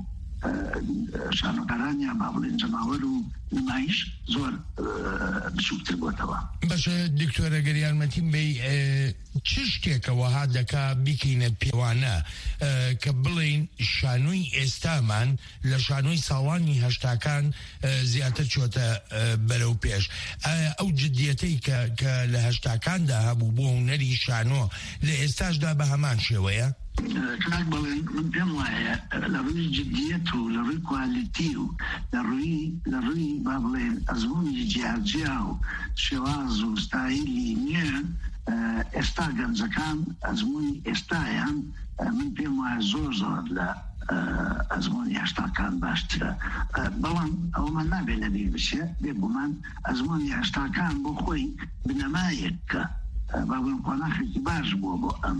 شانۆکارانیان با بڵێن جەماوەر و نمایش زۆر بچووکتر بۆتەوە.
باشە دکتۆرە گەریارمەتیم بێ چ شتێکەوە ها دەکا بیکەینە پێوانە کە بڵین شانۆی ئێستامان لە شانۆی ساڵانی هەشتاکان زیاتر چۆتە بەرەو پێش ئەو جدیەتەی کە لە هەشتاکاندا هەبوو بۆ هونەری شانۆ لە ئێستاشدا بە هەمان شێوەیە؟
کاک بڵێن من پێم وایە لە ڕووی جدیەت و لە ڕووی کوالیتی و لە ڕووی لە ڕووی با بڵێن ئەزموونی جیاجیا و شێواز و ستایلی نییە ئێستا گەنجەکان ئەزموونی ئێستایان من پێم وایە زۆر زۆر لە ئەزموونی هەشتاکان باشترە بەڵام ئەومان نابێت لەبیر بچێ بێگومان ئەزموونی هەشتاکان بۆ خۆی بنەمایەک کە با بڵێن خۆناخێکی باش بووە بۆ ئەم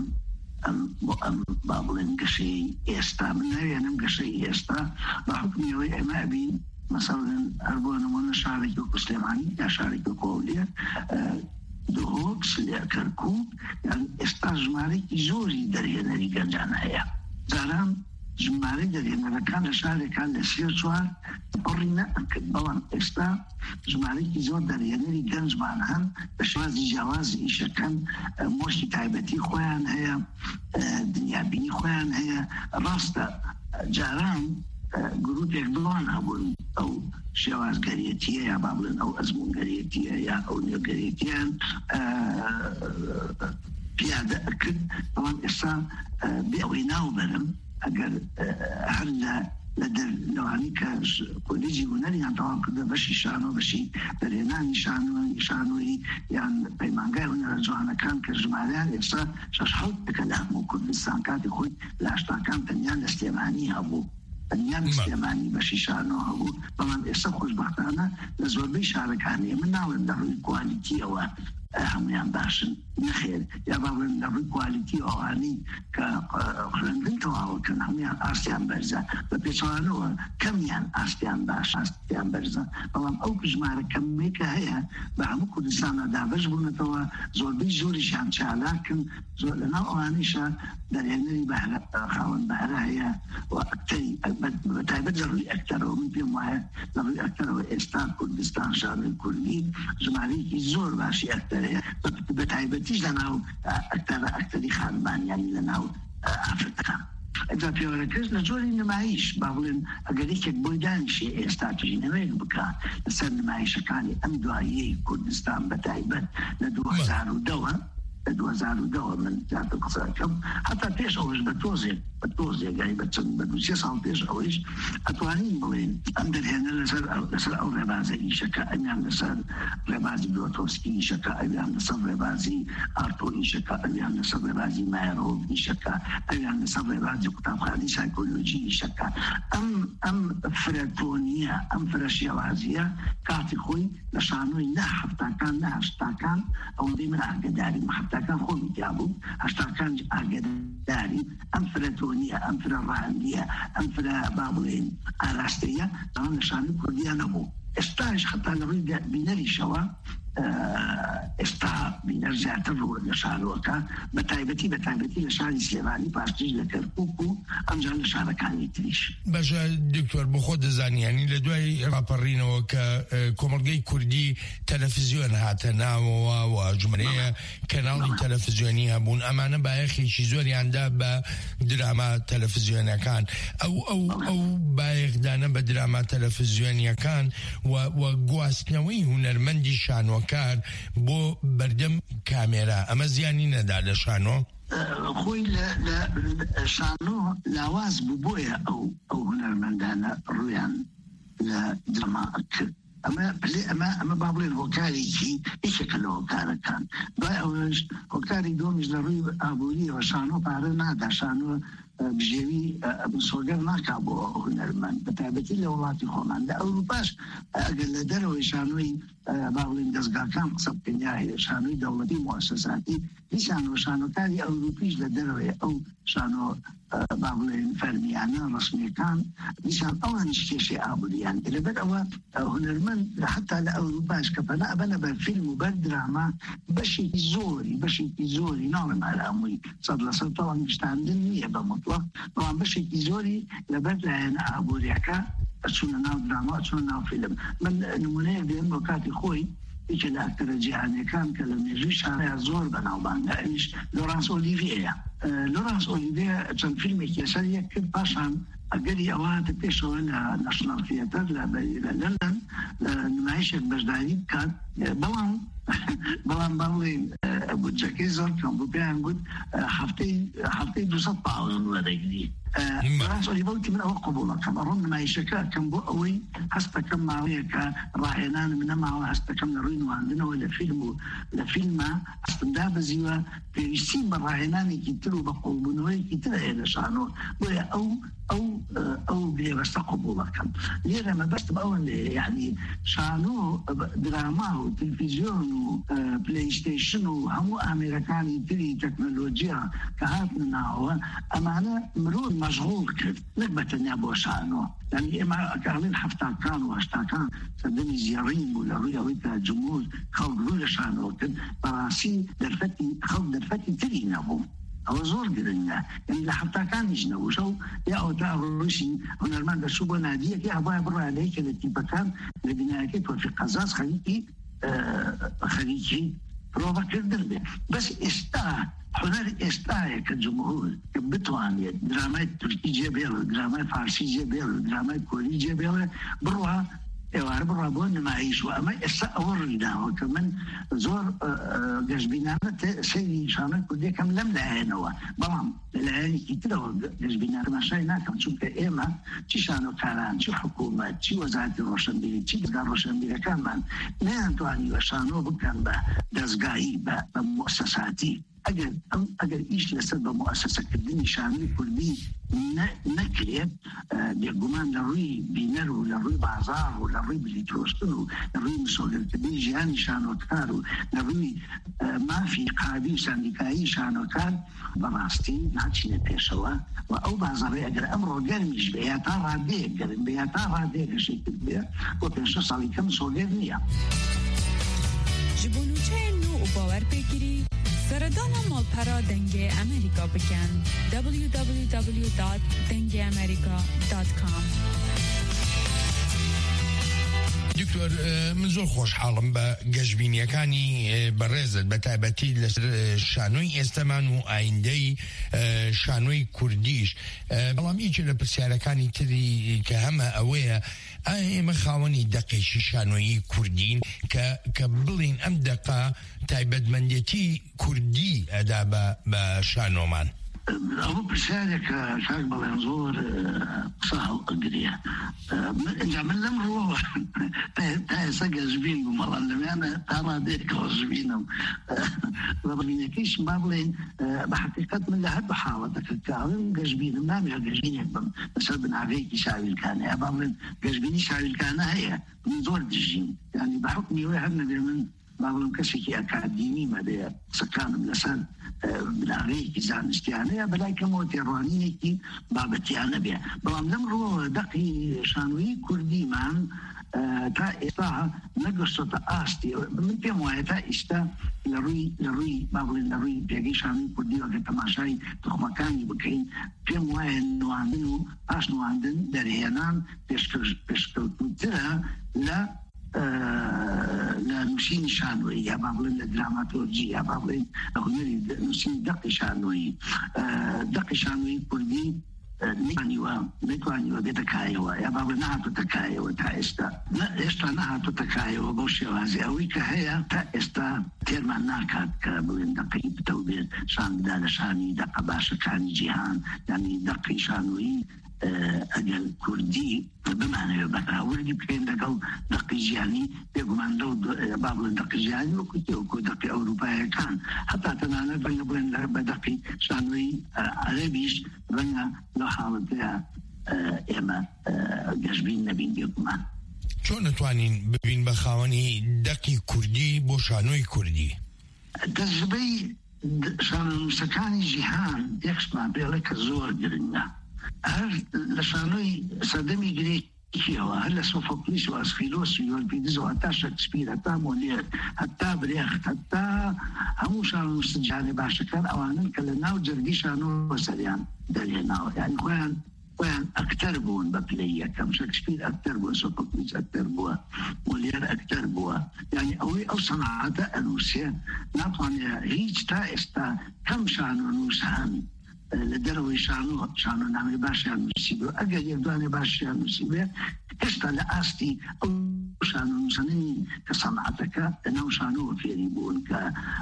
بۆ ئەم با بڵێن گەشەی ئێستا من ناوێنم گەشەی ئێستا بە حکمیەوەی ئێمە بین مەسەڵەن هەر بۆ نمونە شارێکی وەکو سلێمانی یا شارێکی وەکو ئەولێر دهۆک سلێ کەرکووک یان ئێستا ژمارەیەکی زۆری دەرهێنەری گەنجان هەیە جاران ژمارەی دەرهێنەرەکان لە شارێکان لە سێ چوار بڕی نەئەکرد بەڵام ئێستا ژمارەیەکی زۆر دەرهێنەری گەنجمان هەن بە شێوازی جیاوازی ئیشەکەن مۆشتی تایبەتی خۆیان هەیە دنیابینی خۆیان هەیە ڕاستە جاران گروپێک بڵان هەبوون ئەو شێوازگەریەتیە یا با بڵێن ئەو ئەزموونگەریەتیە یا ئەو نوێگەریەتیان پیادە ئەکرد بەڵام ئێستا بێ ئەوەی ناوبەرم ئەگەر هەر لە لە دەرلەوانی کە کۆلیجی هونەریان تەواو کردە بەشی شانۆ بەشی دەرهێنانی شانۆی شانۆی یان پەیمانگای هونەرە جوانەکان کە ژمارەیان ئێستا شەش حەوت دەکەن لە هەموو کوردستان کاتی خۆی لە هەشتاکان تەنیا لە سلێمانی هەبوو تەنیا لە سلێمانی بەشی شانۆ هەبوو بەڵام ئێستا خۆشبەختانە لە زۆربەی شارەکانی من ناڵێن لە ڕووی کوالیتیەوە هەمویان باشن نەخێر یا با بڵێن لە ڕووی کوالیتی ئەوانی کە خوێندن تەواوەکەن هەمویان ئاستیان بەرزە بە پێچەوانەوە کەمیان ئاستیان باش ئاستیان بەرزە بەڵام ئەو ژمارە کەمێکە هەیە بە هەموو کوردستانە دابەش بوونەتەوە زۆربەی زۆریشیان چالاکن زۆر لەناو ئەوانیشە دەرهێنەری خاوەن بەهرە هەیە و ئەکتەری بەتایبەت لە ڕووی ئەکتەرەوە من پێم وایە لە ڕووی ئەکتەرەوە ئێستا کوردستان شانۆی کوردی ژمارەیەکی زۆر باشی ئەکتەر بەتایبەتیش لەناو ئەکتەرە ئەکتەری خانبانیانی لەناو ئافرەتەکان ئەجا پێوەرەکەس لە جۆری نمایش با بڵێن ئەگەرێکێک بۆی دانیشێ ئێستا توژینەوەیەک بکات لەسەر نمایشەکانی ئەم دواییەی کوردستان بەتایبەت لە دوو هەزار و دەوە دو هزار و دو من جات قصة كم حتى بيش أوش بتوزع بتوزع جاي بتسن بدوسي صار بيش أوش أتوانين بوين عند هنا لسر لسر أو ربازي شكا أميان لسر ربازي بيوتوفسكي شكا أميان لسر ربازي أرتوري شكا أميان لسر ربازي مايروف شكا أميان لسر ربازي كتاب خالي سايكولوجي شكا أم أم فراتونية أم فراشيوازية كاتي خوي لشانوي لا حتى كان لا حتى كان أو دي من عقداري ما حتى كان خوي جابو حتى كان عقداري أم فراتونية أم فرارانية أم فرا بابوين أراستية أنا لشانوي كردية نبو استاش حتى نريد بنري شوا استا بنرجع ترو لشاروكا بتايبتي بتايبتي لشاري سليماني باشتيج لكركوكو أمجا لشاركاني تريش
باشه دکتۆر بۆ خۆ دەزانیانی لە دوای راپەڕینەوە کە کۆمەڵگەی کوردی تەلەڤیزیۆن هاتە ناوەوە و ژمارەیە کەناڵی تەلەڤیزیۆنی هەبوون ئەمانە بایەخێکی زۆریاندا بە دراما تەلەڤیزیۆنەکان ئەو ئەو ئەو بایەخدانە بە دراما تەلەڤیزیۆنیەکان و گواستنەوەی هونەرمەندی شانۆکار بۆ بەردەم کامێرا ئەمە زیانی نەدا لە شانۆ
خوي لا لا شانو لاواز ببويا او او هنرمندانا رويان لا دراماك اما اما اما بابلين وكالي كي ايش كلو كان كان باوش وكالي دومش لروي ابولي وشانو بارنا دا شانو بجيبي بسوغر ناكابو هنرمند بتابتي لولاتي خومان دا اوروباش اقل دروي شانوي بابلين دزگا كان قصب كنياهي شانوي دولتي مؤسساتي شانو شانو تالي اوروبيش لدروي او شانو بابلين فرميانا رسمي كان نشان اولا نشكيشي ابوليان اللي بدأوا هنرمند حتى لأوروباش كفنا ابنا بالفيلم وبالدراما بشي زوري بشي زوري نعم على اموي صد لصد طبعا مشتعندن نية بمطلق طبعا بشي زوري لبدأ انا ابوليكا اتشونا ناو دراما اتشونا ناو فيلم من نمونيه بين وكاتي خوي إيش الأكتر جهاني كان كلام يجيش على زور بناو بانجا إيش لورانس أوليفيا لورانس أوليفيا كان فيلم كيسارية كل باشان أقولي أوقات بيشوا ل ناشونال ثياتر للندن نمايش بجداري كان بلان بلان بالين أبو جاكيزر كان ببيان قد حفتي حفتي دوسات باون ودقني لورانس أوليفيا من أول قبولة كان أرون نمايش كان بو أوي حسب كم معوية كراهنان من معه حسب كم نروين وعندنا ولا فيلم ولا فيلم حسب ده بزيوا بيسيب براهنان كتلو بقولبنوي كتلا إلى شانو ويا أو أو أو بيرست قبولة كم ليه ما بس بقول يعني شانو دراما وتلفزيون وبلاي ستيشن وهمو أمريكاني تري تكنولوجيا كهاتنا هو أمانة مرور مشغول كده نقبة نابو شانو يعني إما كارلين حفتا كان واشتا كان صدقني زيارين ولا رويا ويتا جمهور خلق رويا شانو كده براسي درفتي خلق درفتي تري نابو أو زور قدرنا يعني لحتى كان يجنبوا شو يا أوتار الروسي هنرمند شو بناديه كي أبغى برا عليك التي بكان لبناءك وفي قزاز خليكي آه خليكي بروفا كردر بس استا هنر استا كجمهور كبتوان دراما تركي جبل دراما فارسي جبل دراما كوري جبل بروا ايوار برا بون ما يعيشوا اما استاورنا وكمان زور جذبنا سيدي شامل كل كم لم لهنوا بلام الان كتير جذبنا ما شينا كم شوف ايما تشانو كلام شو حكومه تي وزاره الروشنبيلي تي وزاره الروشنبيلي كمان لا انتواني وشانو بكم دزغاي بمؤسساتي اگر اگر ايش لسبب مؤسسه كدني شامل كردي نكريت بيقومان لروي بينرو لروي بازار ولروي بليتروستو لروي مسؤول كدني جاني شانو كارو لروي ما في قاضي سندكاي شانو كان براستي ناتشي بيشوا او بازار اگر امر قرمش بياتا رادي قرم بياتا رادي شيء كبير وبيشو صالي كم سوغيرنيا
جبونو چنو وباور بگیری سردان مالپرا دنگ امریکا بکن دبلیو دبلیو دبلیو دات دنگ امریکا دات کام
دکتۆر من زۆر خۆشحاڵم بە گەشتبینیەکانی بەڕێزت بە تایبەتی لەسەر شانۆی ئێستامان و ئایندەی شانۆی کوردیش. بەڵام هیچ لە پرسیارەکانی تری کە هەمە ئەوەیە ئێمە خاوەنی دەقێکی شانۆیی کوردین کە بڵین ئەم دەقا تایبەتمەندێتی کوردی ئەدا بە شانۆمان.
ئەوە پرسیارێکە کاک بەڵێن زۆر قسە هەڵئەگرێ. ئەنجا من لەم ڕۆوە تا ئێستا گەشتبین بووم، بەڵام لەوێنە تا ڕادێک گەشتبینم. ڕەبینەکەیش با بڵێن بە حەقیقەت من لە هەردوو حاڵەتەکە کە ئەڵێم گەشتبینم نامێ گەشتبینێک بم لەسەر بناغەیەکی شاویلکانە یا با بڵێن گەشتبینی شاویلکانە هەیە. من زۆر دژیم، یعنی بە حوکمی وێ هەر نەبێ من با بڵێم کەسێکی ئەکادیمی مەبەیە قسەکانم لەسەر بناغەیەکی زانستیانە یا بەلای کەمەوە تێڕوانینێکی بابەتیانە بێ. بەڵام لەم ڕۆ دەقی شانۆیی کوردیمان تا ئێستا نەگەشتۆتە ئاستی. من پێم وایە تا ئێستا لە ڕووی لە ڕووی با بڵێن لە ڕووی پێگەی شانۆی کوردی وەکە تەماشای تۆخمەکانی بکەین، پێم وایە نواندن و پاش نواندن دەرهێنان پێشکەوتووترە لە لە نووسینی شانۆیی یا با بڵێن لە دراماتۆرجی یا با بڵێن لە هونەری نووسینی دەقی شانۆیی. دەقی شانۆیی کوردی نتوانیوە نتوانیوە بێتە کایەوە یا با بڵێن نهاتۆتە کایەوە تا ئێستا ئێستا نهاتۆتە کایەوە بەو شێوازی. ئەوەی کە هەیە تا ئێستا تێرمان ناکات کە بڵێن دەقی بتە و بێت شان بدا لە شانی دەقە باشەکانی جیهان، یعنی دەقی شانۆیی ئەگەر کوردی بمانەوێت بەراوردی بکەین لەگەڵ دەقی ژیانی بێگومان لەو با بڵێن دەقی ژیانی وەکو وەکو دەقی ئەوروپایەکان هەتا تەنانەت ڕەنگە بڵێن بە دەقی شانۆیی عەرەبیش ڕەنگە لەو حاڵەتەیە ئێمە گەشتبین نەبین بێگومان.
چۆن نتوانین ببین بە خاوەنی دەقی کوردی بۆ شانۆی کوردی؟
تەجربەی شانۆنووسەکانی جیهان یەکشمان پێڵێ کە زۆر گرنگە. هەر لە شانۆی سەردەمی گرێکیەوە هەر لە سۆفۆکلیس و ئەسخیلۆس و یۆرپیدس و هەتا شەکسپیر هەتا مۆلێر هەتا برێخت هەتا هەموو شانۆنووسە جیهانی باشەکان ئەوانن کە لە ناو جەرگی شانۆ سەریان دەرهێناوە، یعنی خۆیان خۆیان ئەکتەر بوون بە پلەی یەکەم. شەکسپیر ئەکتەر بووە، سۆفۆکلیس ئەکتەر بووە، مۆلێر ئەکتەر بووە. یعنی ئەوەی ئەو سەنعاتە ئەنووسێ ناتوانێت هیچ تا ئێستا کەم شانۆنووس هەن لە دەرەوەی شانۆ شانۆنامەی باشیان نووسی بوو. ئەگەر یەکدوانێ باشیان نووسی بێ هێشتا لە ئاستی ئەو شانۆنووسانی کە سەنعاتەکە لەناو شانۆوە فێری بوون کە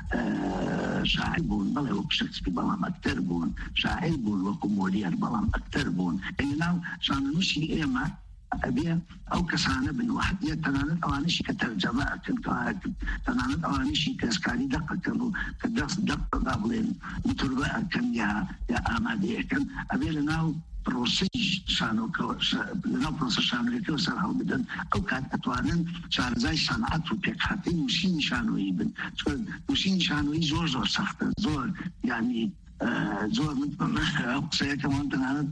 شاعر بوون، بەڵێ وەکو شەکسپیر بەڵام ئەکتەر بوون، شاعر بوون وەکو مۆلێر بەڵام ئەکتەر بوون. لەناو شانۆنووسی ئێمە ئەبێ ئەو کەسانە بن وحدیە، تەنانەت ئەوانشی کە تەرجەمە ئەکەن تەنانەت ئەوانشی کە ئەسکاری دەقەکەن و کە دەست دەق با بڵێن متوربە ئەکەن یا یا ئامادەیەکەن، ئەبێ لەناو پرۆسەی شانۆکەوە لەناو پرۆسە شانۆیەکەوە سەر هەڵ بدەن. ئەو کات ئەتوانن شارەزای سەنعەت و پێکهاتەی نووسینی شانۆیی بن. چۆن نووسینی شانۆیی زۆر زۆر سەختە، زۆر یعنی زۆر قسەیەکەمان تەنانەت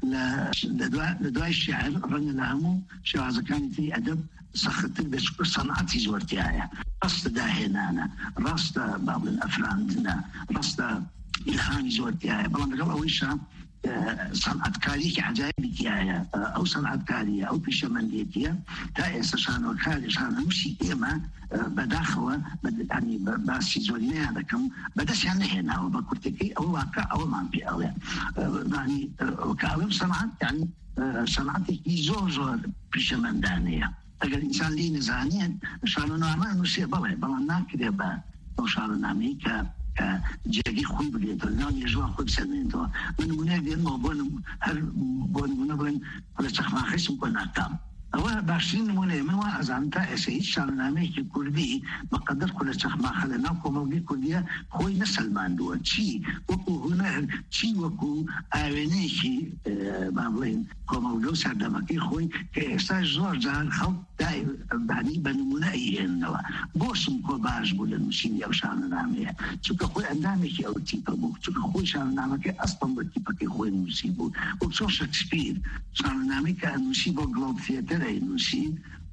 لە دوای شیعر ڕەنگە لە هەموو شێوازەکانی تری ئەدەب سەختتر بێت، چونکە سەنعەتی زۆرتیایە، ڕاستە داهێنانە، ڕاستە با بڵێن ئەفراندنە، ڕاستە ئیلهامی زۆرتیایە. بەڵام لەگەڵ ئەوەیشە سەنعەتکاریەکی عەجایبی تایە. ئەو سەنعەتکاریە ئەو پیشەمەندێتیە تا ئێستا شانۆکاری شانۆنووسی ئێمە بەداخەوە باسی زۆرینەیان دەکەم بەدەستیان نەهێناوە بە کورتەکەی ئەو واقع ئەوەمان پێ ئەڵێ کە ئەڵێم سەنعەت یعنی سەنعەتێکی زۆر زۆر پیشەمەندانەیە. ئەگەر ئینسان لی نەزانێت شانۆنامە نووسێ بەڵێ، بەڵام ناکرێ بە ئەو شانۆنامەی کە جێگی خۆی بگرێتەوە لەناو نێژوان خۆی بسەرێنێتەوە. من نمونەیەک دێنمەوە بۆ هەر بۆ نمونە بڵێن لە چەخماخەیسم بۆ ناکام. ئەوە باشترین نمونەیە. من وا ئەزانم تا ئێستا هیچ شانۆنامەیەکی کوردی بەقەدەر خولە چەخماخە لەناو کۆمەڵگەی کوردیە خۆی نەسەلماندووە، چی وەکو هونەر، چی وەکو ئاوێنەیەکی با بڵێن کۆمەڵگە و سەردەمەکەی خۆی کە ئێستا زۆر جار خەڵک دابانی بە نمونە ئەیهێننەوە. بۆچم کۆ باش بوو لە نووسینی ئەو شانۆنامەیە؟ چونکە خۆی ئەندامێکی ئەو تیپە بوو، چونکە خۆی شانۆنامەکەی ئەسڵەن بە تیپەکەی خۆی نووسی بوو. وەک چۆن شەکسپیر شانۆنامەی کە ئەنووسی بۆ گلۆب تێتەر ئەینووسی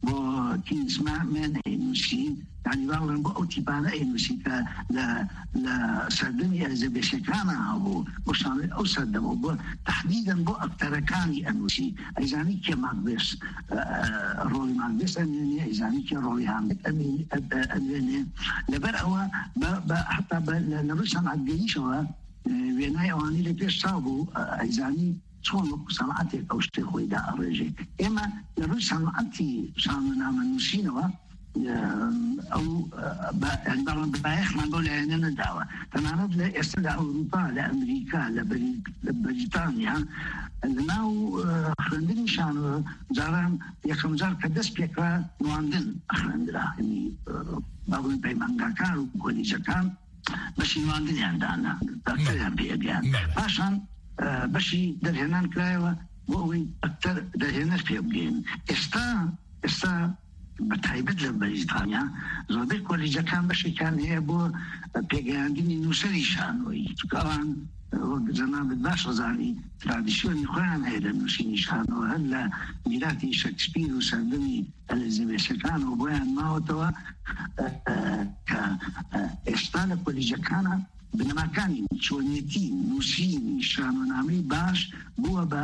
بۆ تیسما من ئەینووسی يعني باڵێن بۆ ئەو تیپانە ئەینووسی کە لە سەردەمی ئەلزەبێشەکانە هەبوو بۆ شانۆی ئەو سەردەمەوە بۆ تحدیداً بۆ ئەکتەرەکانی ئەنووسی ئەیزانی کێ ماکبێس ڕۆڵی ماکبێس ئەمێنێ ئەیزانی کێ ڕۆڵی هاملێت ئەمێنێ لەبەر ئەوە حتا لە ڕووی سەنعەتگەریشەوە وێنای ئەوانی لە پێش چاو بوو ئەیزانی چۆن وەکو سەنعەتێک ئەو شتێ خۆیدا ئەڕێژێ ئێمە لە ڕووی سەنعەتی شانۆنامە نووسینەوە ئەو بایەخمان بۆ لایەنە نەداوە تەنانەت لە ئێستا لە ئەوروپا لە ئەمریکا لە بەریتانیا لەناو خوێندنی شانۆ جاران یەکەم جار کە دەست پێکرا نواندن خوێندرا باڵێن پەیمانگاکان و کۆلیجەکان بەشی نواندنیاندانا داکتەریان پێگەیان پاشان بەشی دەرهێنان کرایەوە بۆ ئەوەی ئەکتەر دەرهێنەر پێ بگەین ئێستا ئێستا بە تایبەت لە بەریتانیا زۆربەی کۆلیجەکان بەشێکیان هەیە بۆ پێگەیاندنی نووسەری شانۆیی چکەوان وەک جەنابەت باش ڕزانی ترادیسیۆنی خۆیان هەیە لە نووسینی شانۆ هەر لە میراتی شەکسپیر و سەردەمی ئەلزەبێشەکان و بۆیان ماوەتەوە کە ئێستا لە کۆلیجەکانە بنەماکانی چۆنیەتی نووسینی شانۆنامەی باش بووە بە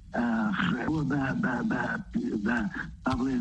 بڵێن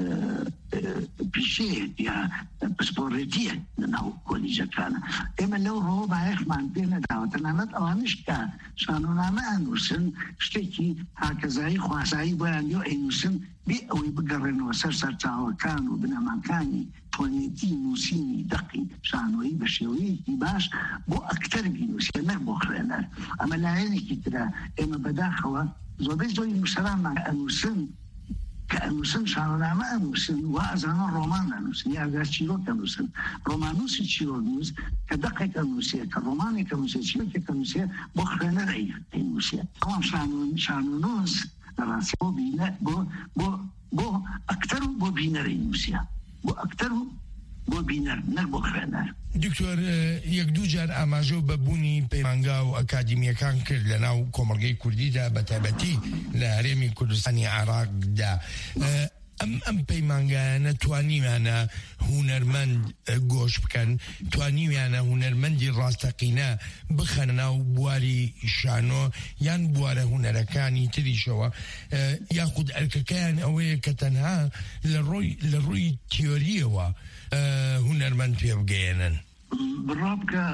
پیشەیەک یا پسپۆڕێتیە لەناو کۆلیجەکانە ئێمە لەو ڕۆ بایەخمان پێ نەداوە تەنانەت ئەوانش کە شانۆنامە ئەنووسن شتێکی هاکەزایی خواسایی بۆیان دیۆ ئەینووسن بێ ئەوەی بگەڕێنەوە سەر سەرچاوەکان و بنەماکانی تۆنیەتی نووسینی دەقی شانۆیی بە شێوەیەکی باش بۆ ئەکتەر بینووسێ نەک بۆ خوێنەر ئەمە لایەنێکی ترە ئێمە بەداخەوە زۆربەی زۆری نووسەرانمان ئەنووسن کە ئەنووسن شانۆنامە ئەنووسن و ئەزانە ڕۆمان ئەنووسن یا ئەگەر چیرۆک ئەنووسن ڕۆمانووسی چیرۆکنووس کە دەقێک ئەنووسێ کە ڕۆمانێک ئەنووسێ چیرۆکێک ئەنووسێ بۆ خوێنەر ئەینووسێ ئەوان شانۆنووس لەڕاستی بۆ بینە بۆ بۆ ئەکتەر و بۆ بینەر ئەینووسێ بۆ ئەکتەر و بۆ بینەر نەک بۆ خوێنەر
دکتۆر یەک دوو جار ئاماژە بەبوونی پەیمانگا و ئەکادیمیەکان کرد لە ناو کۆمەڵگەی کوردیدا بە تایبەتی لە هەرێمی کوردستانی عێراقدا ئەم ئەم پەیمانگایانە توانیویانە هونەرمەند گۆش بکەن توانیویانە هونەرمەندی ڕاستەقینە بخەنە ناو بواری شانۆ یان بوارە هونەرەکانی تریشەوە یاخود ئەرکەکەیان ئەوەیە کە تەنها لە ڕووی تیۆریەوە هونەرمەند پێ بگەێنن
بڕابکە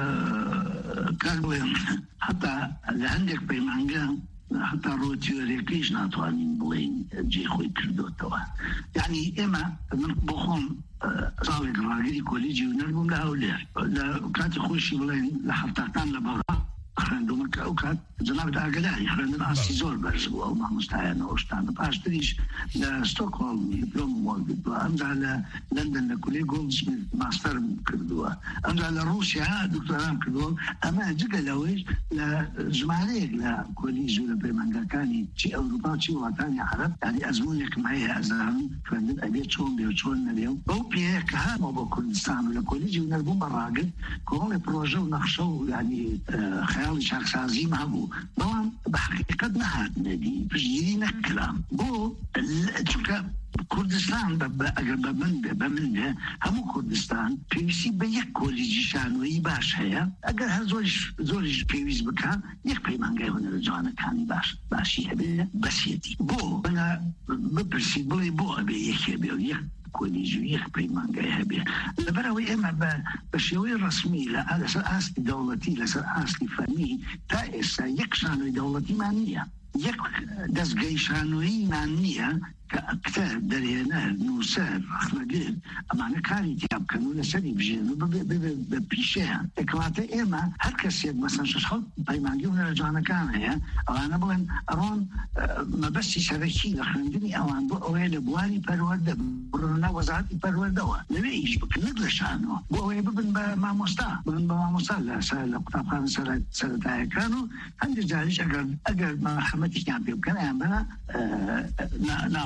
کاڵێن حتا لە هەندێک پەیمانگە حتا ڕۆ تیۆریەکەیش ناتوانین بڵێین جێ خۆی کردوتەوە یعنی ئێمە من بۆ خۆم ساڵێک ڕاگەری کۆلیجی هونەر بووم لە هەولێر لە کاتی خۆشی بڵێن لە هەفتاکان لە بەڵا خوێندومە کە ئەو کات جەنابەت ئاگەداری خوێندن ئاستی زۆر بەرز بووە ئەو مامۆستایانەوە شتانە پاشتریش لە ستۆکهۆڵم دیپلۆمم وەرگرتووە ئەمجا لە لەندەن لە کولێی گۆڵدسمیت ماستەرم کردووە ئەمجا لە ڕووسیا دکتۆرام کردووە ئەمە جگە لەوەیش لە ژمارەیەک لە کۆلیژ و لە پەیمانگاکانی چی ئەوروپا چی وڵاتانی عەرەب یعنی ئەزموونێکم هەیە ئەزانم خوێندن ئەبێ چۆن بێ و چۆن نەبێ و بەو پێەیە کە هاتمەوە بۆ کوردستان و لە کۆلیجی هونەر بووم بە ڕاگرت کۆمەڵی پرۆژە و نەخشە و یعنی خەیاڵی شاخسازیم هەبوو بەڵام بە حقیقەت نەهاتنەدی پشتگیری نەکرام بۆ چونکە کوردستان ئەگەر بە من بێ بە من بێ هەموو کوردستان پێویستی بە یەک کۆلیجی شانۆیی باش هەیە ئەگەر هەر زۆریش پێویست بکات یەک پەیمانگای هونەرە جوانەکانی باش باشی هەبێ بەسێتی بۆ بپرسید بڵێ بۆ ئەبێ یەکێ بێ و یەک کۆلیژ و یەک پەیمانگای هەبێ لەبەرەوەی ئێمە بە شێوەی ڕسمی لەسەر ئاستی دەوڵەتی لەسەر ئاستی فەرمی تا ئێستا یەک شانۆی دەوڵەتیمان نییە یەک دەستگای شانۆییمان نییە کە ئەکتەر دەرهێنەر نووسەر ڕخنەگر ئەمانە کاری تیا بکەن و لەسەری بژێن و بە پیشەیان دەکەواتە ئێمە هەر کەسێک مەسەن شەش حەوت پەیمانگی هونەرە جوانەکان هەیە ئەوانە بڵێن ئەوان مەبەستی سەرەکی لە خوێندنی ئەوان بۆ ئەوەیە لە بواری پەروەردە بڕۆنە وەزارەتی پەروەردەوە لەوێ ئیش بکەن نەک لە شانۆ بۆ ئەوەیە ببن بە مامۆستا ببن بە مامۆستا لە قوتابخانە سەرەتاییەکان و هەندێک جاریش ئەگەر ئەگەر مەرحەمەتیان پێ بکەن ئەیان بەنا ناوە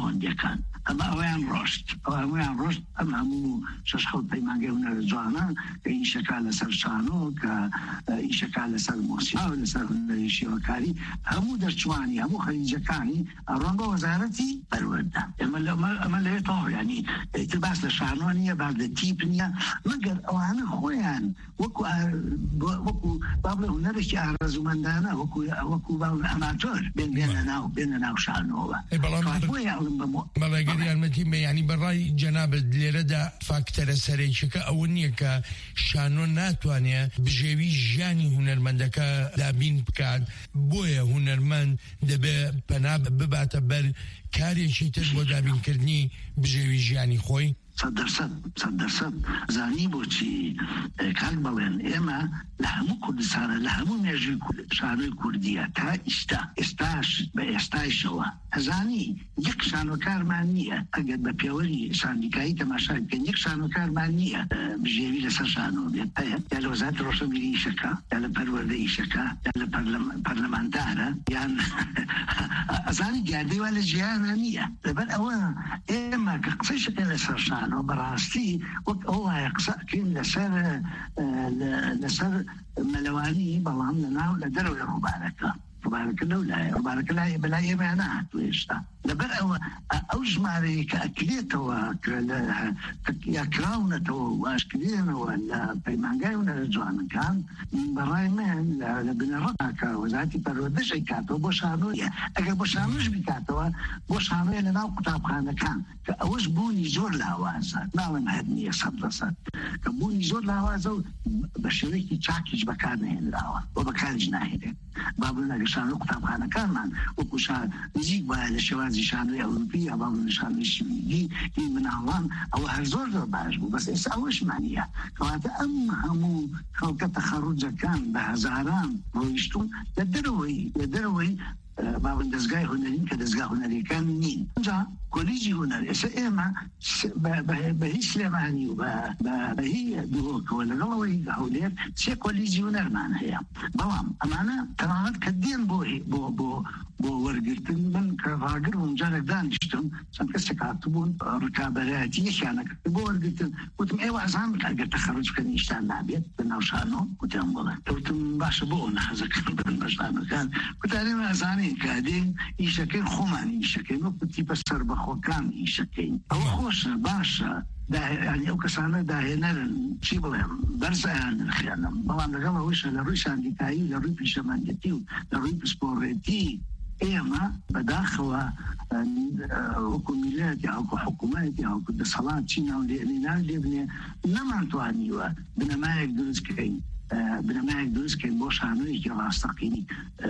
ئەوەندەکان ئەمە ئەویان ڕۆشت ئەویان ڕۆشت ئەم هەموو شەش حەوت پەیمانگەی هونەرە جوانە کە ئیشەکە لەسەر شانۆ کە ئیشەکە لەسەر مۆسیقا و لەسەر هونەری شێوەکاری هەموو دەرچوانی هەموو خەریجەکانی ئەڕۆن بە وەزارەتی پەروەردە ئێمە ئەمە لەوێ تەواو یعنی ئیتر باس لە شانۆ نییە باس لە تیپ نییە مەگەر ئەوانە خۆیان وەکو وەکو با بڵێ هونەرێکی ئارەزومەندانە وەکو وەکو با بڵێ ئەماتۆر بێن بێنە ناو بێنە ناو شانۆوە
بەڵێ یارمەتی ینی بەڕای جەنابەت لێرەدا فاکتەرە سەرەکیەکە ئەوە نییە کە شانۆ ناتوانێت بژێوی ژیانی هونەرمەندەکە دابین بکات بۆیە هونەرمەند دەبێت پەنا بباتە بەر کارێکی تر بۆ دابینکردنی بژێوی ژیانی خۆی
صد درصد صد درصد زانی بۆچی کاک بەڵێن ئێمە لە هەموو کوردستانە لە هەموو مێژووی شانۆی کوردیە تا ئیستا ئێستاش بە ئێستایشەوە هەزانی یەک شانۆکارمان نییە ئەگەر بە پێوەری ساندیکایی تەماشای بکەن یەک شانۆکارمان نییە بژێوی لەسەر شانۆ بێت یا لە وەزارەتی ڕۆشنبیری ئیشەکە یا لە پەروەردەی ئیشەکە یا لە پەرلەمانتارە یان ئەزانی دیاردەی وا لە جیهانە نییە لەبەر ئەوە ئێمە کە قسەیشەکە لەسەر شانۆ بەڕاستی وەک ئەو وایە قسەکەین لەسەر لەسەر مەلەوانی بەڵام لەناو لە دەرەوە لە ڕووبارەکە ڕووبارەکە لەولایە ڕووبارەکە لای بەلای ئێمە نەهاتوو هێشتا لەبەر ئەوە ئەو ژمارەیە کە ئەکرێتەوە یا کراونەتەوە و ئاشکرێنەوە لە پەیمانگای هونەرە جوانەکان بەڕای من لە بنەڕەتاکە وەزارەتی پەروەردەشی کاتەوە بۆ شانۆیە ئەگەر بۆ شانۆش بکاتەوە بۆ شانۆیە لە ناو قوتابخانەکان کە ئەوەش بوونی زۆر لاوازە ناڵێم هەر نییە سەد دەسەد کە بوونی زۆر لاوازە و بە شێوەیەکی چاکیش بەکار نهێنراوە بۆ بەکاریش ناهێنێت با بڵێن ئەگەر شانۆ قوتابخانەکانمان وەکو نزیک وایە لە شێوازی شانۆی ئەوروپی یا با بڵێن شانۆی شوێنی هی مناڵان ئەوە هەر زۆر زۆر باش بوو بەس ئێستا ئەوەشمانە کەواتە ئەم هەموو خەڵکە تەخەڕوجەکان بە هەزاران ڕۆیشتون لە دەرەوەی لە دەرەوەی باون دەستگای هونەرین کە دەستگا هونەریەکان نین اینجا کۆلیجی هونەر ئێستا ئێمە بە هیچ سلێمانی و بە هی دۆکەوە لەگەڵەوەی هەولێر سێ کۆلیجی هونەرمان هەیە بەڵام ئەمانە تەنانەت کە دێن بۆ بۆ بۆ بۆ وەرگرتن من کە ڕاگر و جارێک دانیشتم چەند کەسێک هاتبوون ڕکابەرایەتی یەکیانەکرد بۆ وەرگرتن وتم ئێوە ئەزان بکە ئەگەر تەخەڕوج بکەن نیشتان نابێت بە ناو شانۆ وتیان بڵێ وتم باشە بۆ نەحەزەکەن بن بە شانۆکان وتارێمە ئەزانین کە دێن ئیشەکەی خۆمان ئیشەکەین وەکو تیپە سەربەخۆکان ئیشەکەین ئەوە خۆشە باشە ینی ئەو کەسانە داهێنەرن چی بڵێم بەرزیان خێنم بەڵام لەگەڵ ئەوەشە لە ڕووی ساندیکایی لە ڕووی پیشەمەندەتی و لە ڕووی پسپۆڕێتی ئێمە بەداخەوە وەکو میلەت یا وەکو حکوومەت یا وەکو دەسەڵات چی ناو لێنان لێ بنێ نەمانتوانیوە بنەمایەک دروستکەین بنەمایەک دروستکەین بۆ شانۆیەکی ڕاستەقینی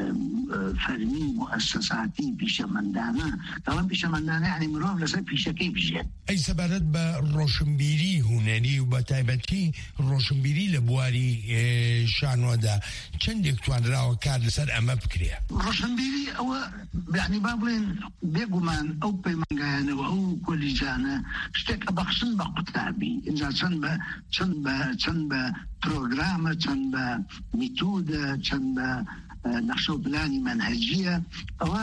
فەرمی مؤسساتی پیشەمەندانە دەڵێن پیشەمەندانە یعنی مرۆڤ لەسەر پیشەکەی بژێت
ئەی سەبارەت بە ڕۆشنبیری هونەری و بە تایبەتی ڕۆشنبیری لە بواری شانۆدا چەندێک توانراوە کار لەسەر ئەمە بکرێ
ڕۆشنبیری ئەوە یعنی با بڵێن بێگومان ئەو پەیمانگایانەوە ئەو کۆلیجانە شتێک ئەبەخشن بە قوتابی اینجا چەند بە چەند بە چەند بە پرۆگرامە چەند بە میتودە چەند بە نەخشە و پلانی منهجیە ئەوە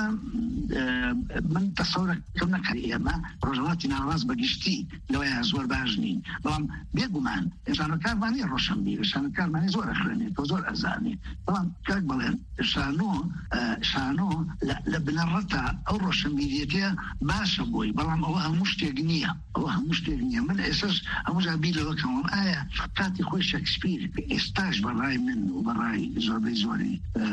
من تەسەورەکەم نەکەی ئێمە ڕۆژهەڵاتی ناڕاست بەگشتی لەوەیە زۆر باش نین بەڵام بێگومان شانۆکارمانی ڕۆشنبیر شانۆکارمانی زۆر ئەخوێنێت و زۆر ئەزانێت بەڵام کاک بڵێن شانۆ شانۆ لە بنەڕەتە ئەو ڕۆشنبیریەتەیە باشە بۆی بەڵام ئەوە هەموو شتێک نییە ئەوە هەموو شتێک نییە من ئێساش هەموو جار بیر لەوەکەمەوە ئایا کاتی خۆی شێکسپیر ئێستاش بەڕای من و بەڕای زۆربەی زۆری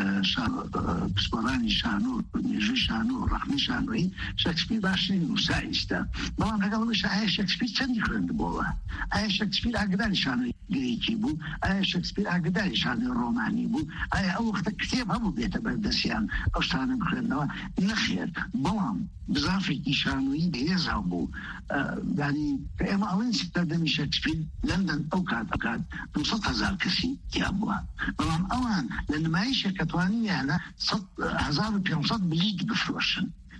پسپۆڕانی شانۆ مێژووی شانۆ و ڕەخنەی شانۆیی شێکسپیر باشترین نووساییستە بەڵام لەگەڵەوەش ئایا شێکسپیر چەندی خوێندبووە ئایا شێکسپیر ئاگداری شانۆی گرێکی بوو ئایا شێکسپیر ئاگداری شانۆی ڕۆمانی بوو ئایا ئەو وەختە کتێب هەبوو بێتە بەردەستیان ئەو شتانە بخوێندنەوە نەخێر بەڵام بزافێکی شانۆیی بەهێزا بوو ینی کە ئێمە ئەڵێن سەردەمی شێکسپیر لەندەن ئەو کات ئەکات دووسەد هەزار کەسی تیا بووە بەڵام ئەوان لە نمایشێک کە توانیانە هەزار و پێنج سەد بلیت بفرۆشن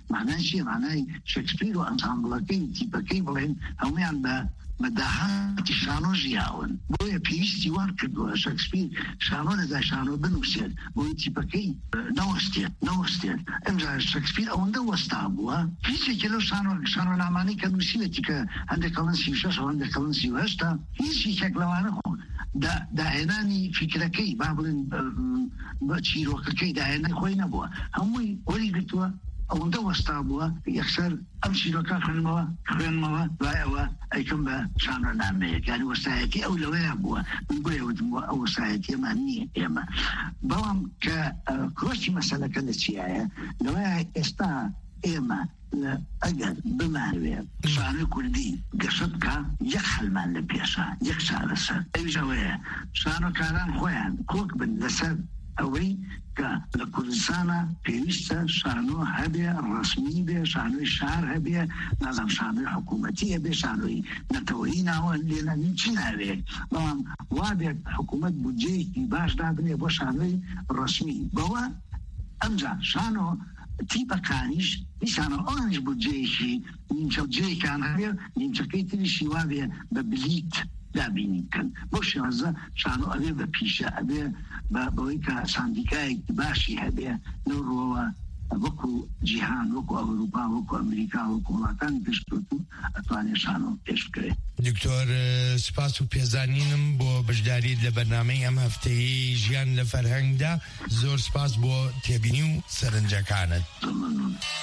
معنای چیە معنای شکسپیر و ئەنسامبڵەکەی تیپەکەی بڵێن هەمویان بە مەداهاتی شانۆ ژیاون بۆیە پێویستی وان کردووە شکسپیر شانۆ لەدای شانۆ بنووسێت بۆی تیپەکەی نەوەستێت نەوەستێت ئەمجا شکسپیر ئەوەندە وەستا بووە هیچێکی لەو شانۆنامانەی کە نووسیوەتی کە هەندێک کەڵن سی و شەش و هەندێک کەڵن سی و هەشتا هیچێکێک لەوانە خۆ داهێنانی فکرەکەی با بڵێن بە چیرۆکەکەی داهێنای خۆی نەبووە هەمووی وەری گرتووە ئەوەندە وەستا بووە یەکسەر ئەم چیرۆکە خوێنمەوە خوێنمەوە دوایەوە ئەیکەم بە شانۆنامەیەک یانی وەستایەتی ئەو لەوەیە بووە من بۆیە وتم بووە ئەو وەستایەتیەمان نییە ئێمە بەڵام کە کۆچی مەسەلەکە لە چیایە لەوەیە ئێستا ئێمە ئەگەر بمانوێ شانۆی کوردی گەشە بکە یەک هەلمان لە پێشە یەک چارەسەر ئەویژەوەیە شانۆکاران خۆیان کۆک بن لەسەر ئەوەی کە لە کوردستانە پێویستە شانۆ هەبێ ڕسمی بێ شانۆی شار هەبێ نازام شانۆی حکوومەتی هەبێ شانۆی نەتەوەیی ناوە لێنە چی ناوێت بەڵام وابێت حکوومەت بودجەیەکی باش دابنێ بۆ شانۆی ڕسمی بەوە ئەمجا شانۆ تیپەکانیش نیشانە ئەوانیش بودجەیەکی نیمچە جێیەکان هەبێ نیمچەکەی تریشی وابێ بە بلیت دابینی بکەن بۆ شێوازە شانۆ ئەوێ بە پیشە ئەبێ بەوەی کە ساندیکایەکی باشی هەبێ لەو ڕۆوە وەکو جیهان وەکو ئەوروپا وەکو ئەمریکا وەکو وڵاتانی پێشکەوتوو ئەتوانێت شانۆ پێش بکرێت.
دکتۆر سپاس و پێزانینم بۆ بەشداریت لە بەرنامەی ئەم هەفتەیە ژیان لە فەرهەنگدا زۆر سپاس بۆ تێبینی و سەرنجەکانت.